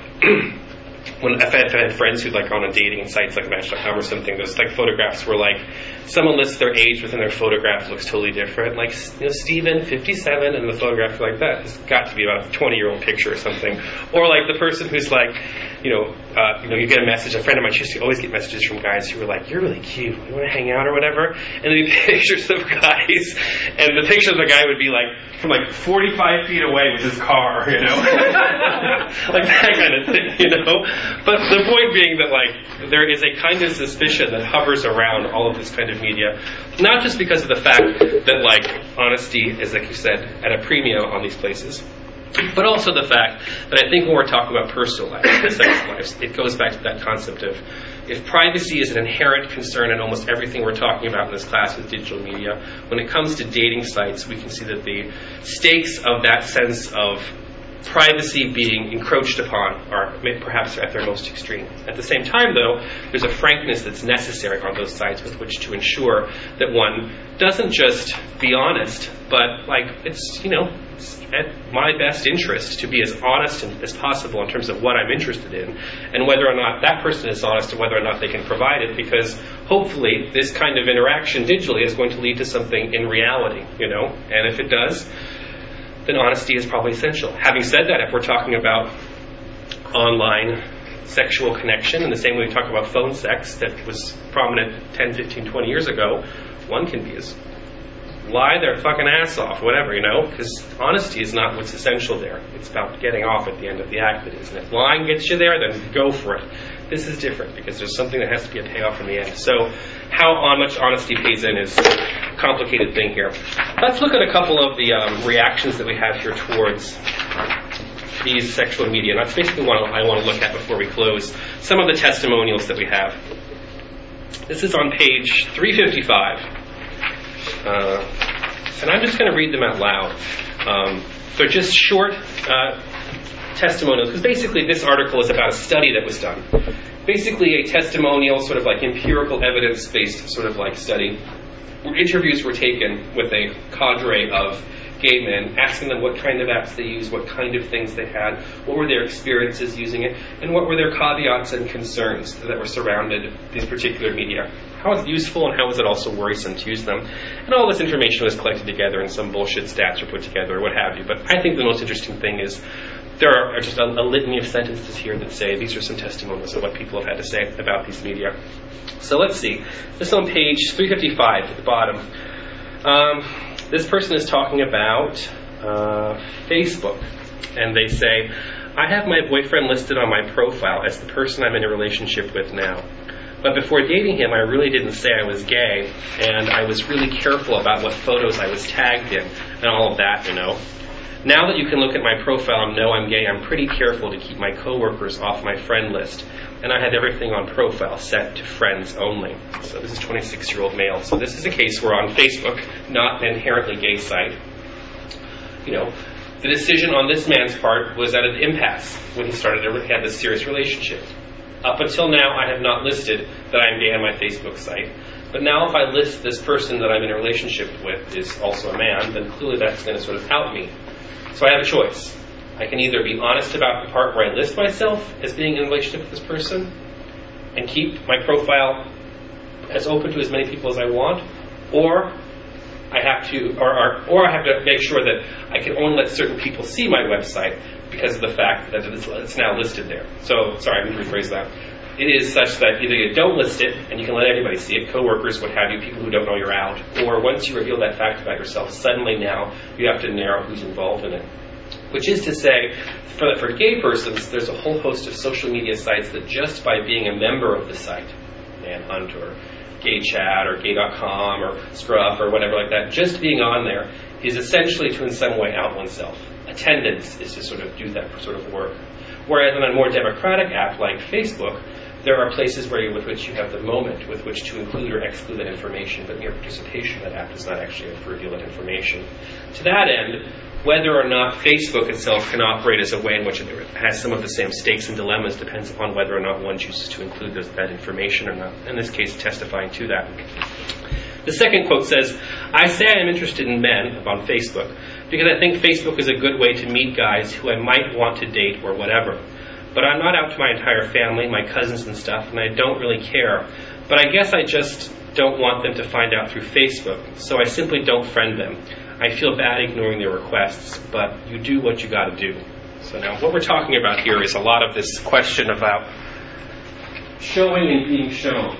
When I've had, I've had friends who like on a dating sites like Match dot com or something, those like photographs where like someone lists their age within their photograph looks totally different. Like, you know, Steven, fifty-seven, and the photograph like that has got to be about a twenty-year-old picture or something. Or like the person who's like, you know, uh, you know, you get a message. A friend of mine used to always get messages from guys who were like, "You're really cute. You want to hang out or whatever?" And then pictures of guys, and the picture of the guy would be like from like forty-five feet away with his car, you know, like that kind of thing, you know. But the point being that, like, there is a kind of suspicion that hovers around all of this kind of media, not just because of the fact that, like, honesty is, like you said, at a premium on these places, but also the fact that I think when we're talking about personal life, the sex lives, it goes back to that concept of if privacy is an inherent concern in almost everything we're talking about in this class with digital media, when it comes to dating sites, we can see that the stakes of that sense of privacy being encroached upon are perhaps at their most extreme. At the same time, though, there's a frankness that's necessary on those sites with which to ensure that one doesn't just be honest, but like it's, you know, it's at my best interest to be as honest as possible in terms of what I'm interested in and whether or not that person is honest and whether or not they can provide it, because hopefully this kind of interaction digitally is going to lead to something in reality, you know, and if it does, then honesty is probably essential. Having said that, if we're talking about online sexual connection in the same way we talk about phone sex that was prominent ten, fifteen, twenty years ago, one can be as lie their fucking ass off, whatever, you know, because honesty is not what's essential there. It's about getting off at the end of the act, it is. And if lying gets you there, then go for it. This is different because there's something that has to be a payoff in the end. So how on much honesty pays in is a complicated thing here. Let's look at a couple of the um, reactions that we have here towards these sexual media. And that's basically what I want to look at before we close. Some of the testimonials that we have. This is on page three fifty-five. Uh, and I'm just going to read them out loud. Um, they're just short uh, testimonials, because basically this article is about a study that was done. Basically a testimonial, sort of like empirical evidence-based sort of like study, where interviews were taken with a cadre of gay men, asking them what kind of apps they use, what kind of things they had, what were their experiences using it, and what were their caveats and concerns that were surrounded these particular media. How is it useful and how is it also worrisome to use them? And all this information was collected together and some bullshit stats were put together or what have you. But I think the most interesting thing is there are just a, a litany of sentences here that say these are some testimonials of what people have had to say about these media. So let's see. This is on page three fifty-five at the bottom. Um, this person is talking about uh, Facebook. And they say, I have my boyfriend listed on my profile as the person I'm in a relationship with now. But before dating him, I really didn't say I was gay, and I was really careful about what photos I was tagged in and all of that, you know. Now that you can look at my profile and know I'm gay, I'm pretty careful to keep my coworkers off my friend list. And I have everything on profile set to friends only. So this is twenty-six-year-old male. So this is a case where on Facebook, not an inherently gay site, you know, the decision on this man's part was at an impasse when he started to have this serious relationship. Up until now, I have not listed that I'm gay on my Facebook site. But now if I list this person that I'm in a relationship with is also a man, then clearly that's going to sort of out me. So I have a choice. I can either be honest about the part where I list myself as being in a relationship with this person and keep my profile as open to as many people as I want, or I have to, or, or, or I have to make sure that I can only let certain people see my website because of the fact that it's, it's now listed there. So, sorry, I'm going to rephrase that. It is such that either you don't list it and you can let everybody see it, coworkers, what have you, people who don't know you're out, or once you reveal that fact about yourself, suddenly now you have to narrow who's involved in it. Which is to say, for, for gay persons, there's a whole host of social media sites that just by being a member of the site, Manhunt or Gay Chat or Gay dot com or Scruff or whatever like that, just being on there is essentially to in some way out oneself. Attendance is to sort of do that sort of work. Whereas on a more democratic app like Facebook, there are places where you, with which you have the moment with which to include or exclude that information, but mere participation in that app does not actually have to reveal that information. To that end, whether or not Facebook itself can operate as a way in which it has some of the same stakes and dilemmas depends upon whether or not one chooses to include those, that information or not. In this case, testifying to that. The second quote says, I say I am interested in men on Facebook because I think Facebook is a good way to meet guys who I might want to date or whatever. But I'm not out to my entire family, my cousins and stuff, and I don't really care. But I guess I just don't want them to find out through Facebook, so I simply don't friend them. I feel bad ignoring their requests, but you do what you got to do. So now what we're talking about here is a lot of this question about showing and being shown.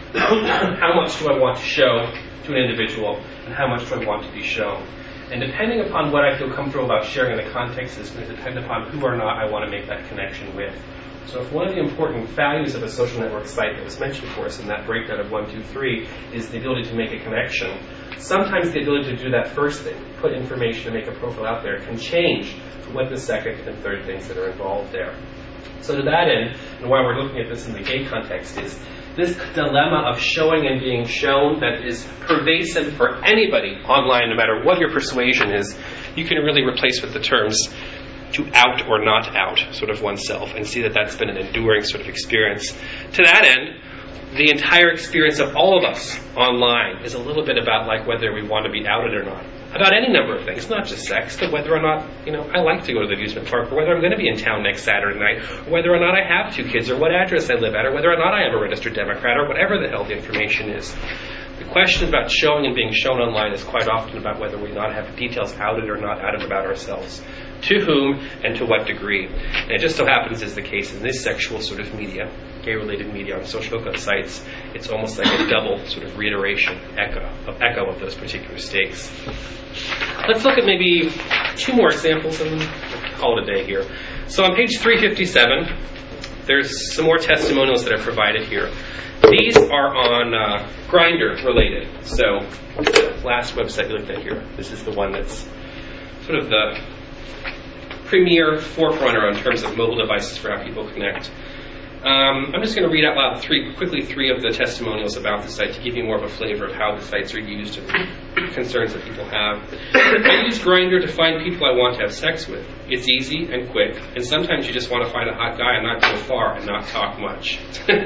How much do I want to show to an individual, and how much do I want to be shown? And depending upon what I feel comfortable about sharing in the context is going to depend upon who or not I want to make that connection with. So if one of the important values of a social network site that was mentioned for us in that breakdown of one, two, three is the ability to make a connection, sometimes the ability to do that first thing, put information and make a profile out there, can change what the second and third things that are involved there. So to that end, and why we're looking at this in the gay context, is this dilemma of showing and being shown that is pervasive for anybody online, no matter what your persuasion is, you can really replace with the terms to out or not out sort of oneself and see that that's been an enduring sort of experience. To that end, the entire experience of all of us online is a little bit about like whether we want to be outed or not. About any number of things, not just sex, but whether or not, you know, I like to go to the amusement park, or whether I'm going to be in town next Saturday night, or whether or not I have two kids, or what address I live at, or whether or not I am a registered Democrat, or whatever the hell the information is. The question about showing and being shown online is quite often about whether we not have details outed or not outed about ourselves. To whom and to what degree. And it just so happens is the case in this sexual sort of media, gay-related media on social hookup sites, it's almost like a double sort of reiteration, echo of, echo of those particular stakes. Let's look at maybe two more examples and call it a day here. So on page three fifty-seven, there's some more testimonials that are provided here. These are on uh, Grindr related. So the last website we looked at here, this is the one that's sort of the premier forerunner in terms of mobile devices for how people connect. Um, I'm just going to read out loud three, quickly three of the testimonials about the site to give you more of a flavor of how the sites are used and concerns that people have. I use Grindr to find people I want to have sex with. It's easy and quick, and sometimes you just want to find a hot guy and not go far and not talk much.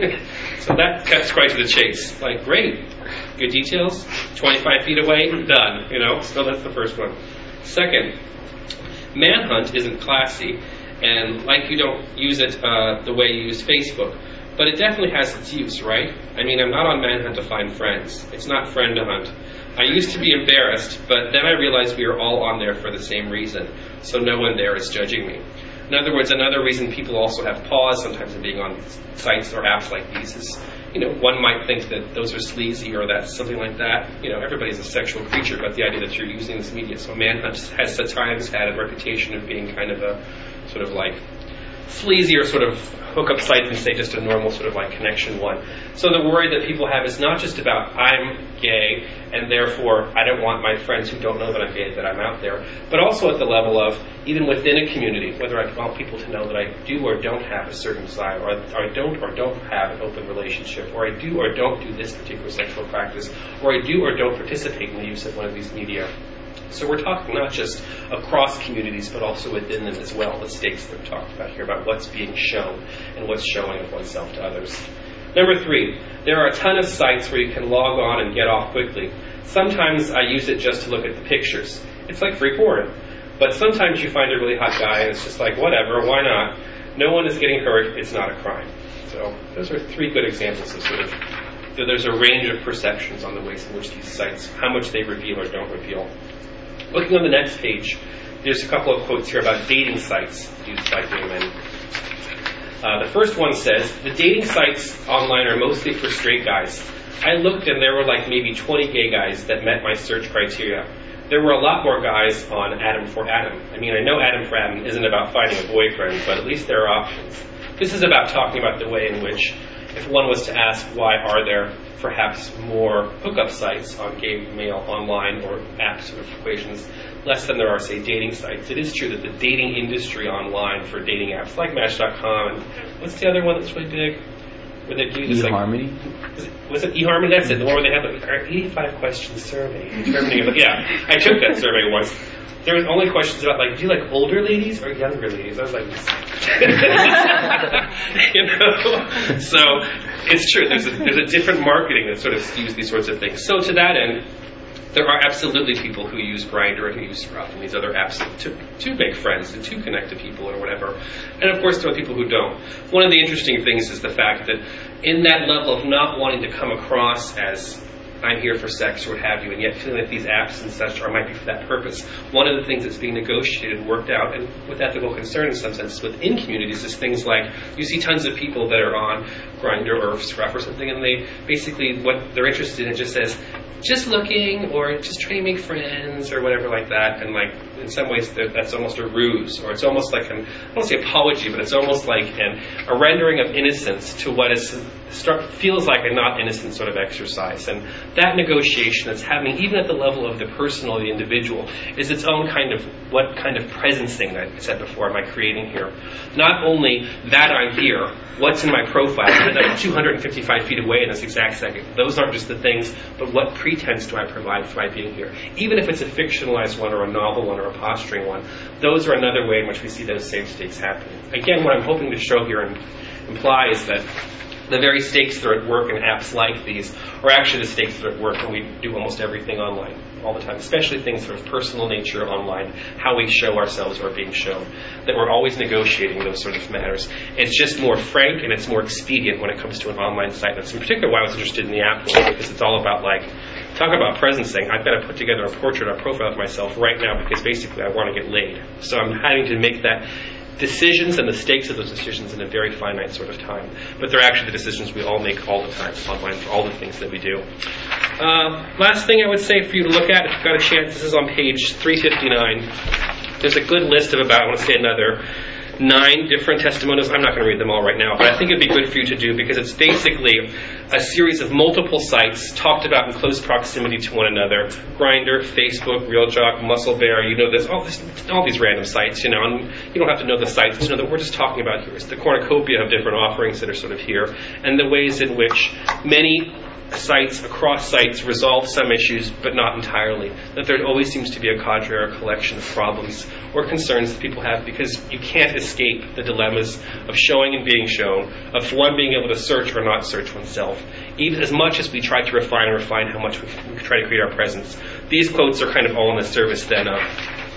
So that cuts right to the chase. Like, great, good details, twenty-five feet away, done, you know, so that's the first one. Second, Manhunt isn't classy, and like you don't use it uh, the way you use Facebook, but it definitely has its use, right? I mean, I'm not on Manhunt to find friends. It's not friend to hunt. I used to be embarrassed, but then I realized we are all on there for the same reason, so no one there is judging me. In other words, another reason people also have pause sometimes in being on sites or apps like these is, you know, one might think that those are sleazy or that's something like that. You know, everybody's a sexual creature, but the idea that you're using this media. So Manhunt has at times had a reputation of being kind of a sort of like sleazy or sort of hookup site than say just a normal sort of like connection one. So the worry that people have is not just about I'm gay and therefore I don't want my friends who don't know that I'm gay that I'm out there, but also at the level of even within a community, whether I want people to know that I do or don't have a certain desire, or, or I don't or don't have an open relationship, or I do or don't do this particular sexual practice, or I do or don't participate in the use of one of these media. So we're talking not just across communities, but also within them as well, the stakes that we're talking about here, about what's being shown and what's showing of oneself to others. Number three, there are a ton of sites where you can log on and get off quickly. Sometimes I use it just to look at the pictures. It's like free porn. But sometimes you find a really hot guy and it's just like, whatever, why not? No one is getting hurt, it's not a crime. So those are three good examples of sort of, there's a range of perceptions on the ways in which these sites, how much they reveal or don't reveal. Looking on the next page, there's a couple of quotes here about dating sites used by gay men. Uh, the first one says, the dating sites online are mostly for straight guys. I looked and there were like maybe twenty gay guys that met my search criteria. There were a lot more guys on Adam for Adam. I mean, I know Adam for Adam isn't about finding a boyfriend, but at least there are options. This is about talking about the way in which if one was to ask why are there perhaps more hookup sites on gay male online or app sort of equations less than there are, say, dating sites, it is true that the dating industry online for dating apps like Match dot com and what's the other one that's really big? Where they do this, eHarmony? Like, was it, was it eHarmony? That's it. The one where they have an eighty-five question survey determining. Yeah, I took that survey once. There was only questions about, like, do you like older ladies or younger ladies? I was like, you know. So it's true. There's a, there's a different marketing that sort of skews these sorts of things. So to that end, there are absolutely people who use Grindr and who use Scruff and these other apps to, to make friends and to connect to people or whatever. And of course there are people who don't. One of the interesting things is the fact that in that level of not wanting to come across as I'm here for sex or what have you, and yet feeling that these apps and such are might be for that purpose. One of the things that's being negotiated and worked out, and with ethical concern in some sense within communities, is things like you see tons of people that are on Grindr or Scruff or something, and they basically what they're interested in just says just looking or just trying to make friends or whatever like that, and like in some ways that's almost a ruse, or it's almost like an I don't want to say apology, but it's almost like an, a rendering of innocence to what is feels like a not innocent sort of exercise. And that negotiation that's happening even at the level of the personal, the individual, is its own kind of what kind of presencing that I said before am I creating here. Not only that I'm here, what's in my profile, that I'm two hundred fifty-five feet away in this exact second. Those aren't just the things, but what pretense do I provide for my being here? Even if it's a fictionalized one or a novel one or a posturing one, those are another way in which we see those same stakes happening. Again, what I'm hoping to show here and imply is that the very stakes that are at work in apps like these are actually the stakes that are at work when we do almost everything online all the time, especially things that are of personal nature online, how we show ourselves or are being shown, that we're always negotiating those sort of matters. It's just more frank and it's more expedient when it comes to an online site. That's in particular why I was interested in the app world, because it's all about, like, talk about presencing. I've got to put together a portrait or profile of myself right now because basically I want to get laid. So I'm having to make that decisions and the stakes of those decisions in a very finite sort of time. But they're actually the decisions we all make all the time online for all the things that we do. Uh, last thing I would say for you to look at, if you've got a chance, this is on page three fifty-nine. There's a good list of about, I want to say another, nine different testimonials. I'm not going to read them all right now, but I think it'd be good for you to do because it's basically a series of multiple sites talked about in close proximity to one another. Grindr, Facebook, RealJock, MuscleBear, you know, there's all, this, all these random sites, you know, and you don't have to know the sites, just know that we're just talking about here. It's the cornucopia of different offerings that are sort of here, and the ways in which many sites, across sites, resolve some issues, but not entirely. That there always seems to be a cadre or a collection of problems or concerns that people have because you can't escape the dilemmas of showing and being shown, of one being able to search or not search oneself. Even as much as we try to refine and refine how much we try to create our presence, these quotes are kind of all in the service then of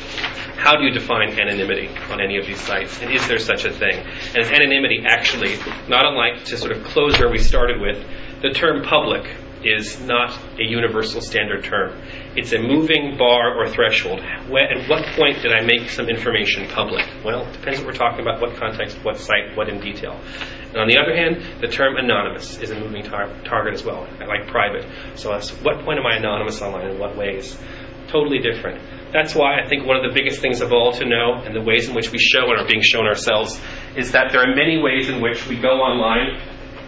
how do you define anonymity on any of these sites, and is there such a thing? And is anonymity actually, not unlike to sort of close where we started with, the term public is not a universal standard term. It's a moving bar or threshold. When, at what point did I make some information public? Well, it depends what we're talking about, what context, what site, what in detail. And on the other hand, the term anonymous is a moving tar- target as well, like private. So at what point am I anonymous online, in what ways? Totally different. That's why I think one of the biggest things of all to know, and the ways in which we show and are being shown ourselves, is that there are many ways in which we go online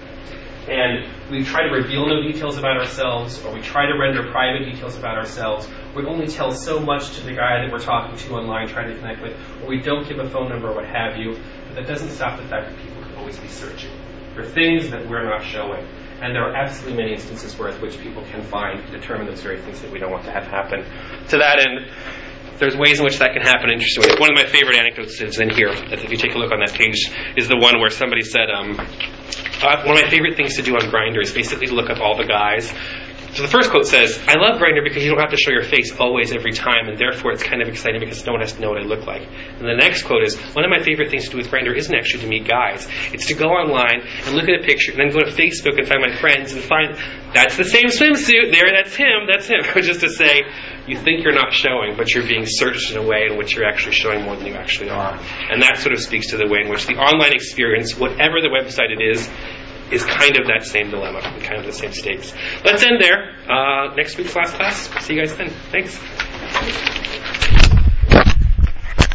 and we try to reveal no details about ourselves, or we try to render private details about ourselves. We only tell so much to the guy that we're talking to online, trying to connect with, or we don't give a phone number or what have you. But that doesn't stop the fact that people can always be searching for things that we're not showing. And there are absolutely many instances where which people can find, determine those very things that we don't want to have happen. To that end, there's ways in which that can happen in interesting ways. One of my favorite anecdotes is in here. If you take a look on that page, is the one where somebody said, um, uh, one of my favorite things to do on Grindr is basically to look up all the guys. So the first quote says, I love Grindr because you don't have to show your face always every time, and therefore it's kind of exciting because no one has to know what I look like. And the next quote is, one of my favorite things to do with Grindr isn't actually to meet guys. It's to go online and look at a picture and then go to Facebook and find my friends and find, that's the same swimsuit, there, that's him, that's him. Just to say, you think you're not showing, but you're being searched in a way in which you're actually showing more than you actually are. And that sort of speaks to the way in which the online experience, whatever the website it is, is kind of that same dilemma, and kind of the same stakes. Let's end there. Uh, next week's last class. See you guys then. Thanks.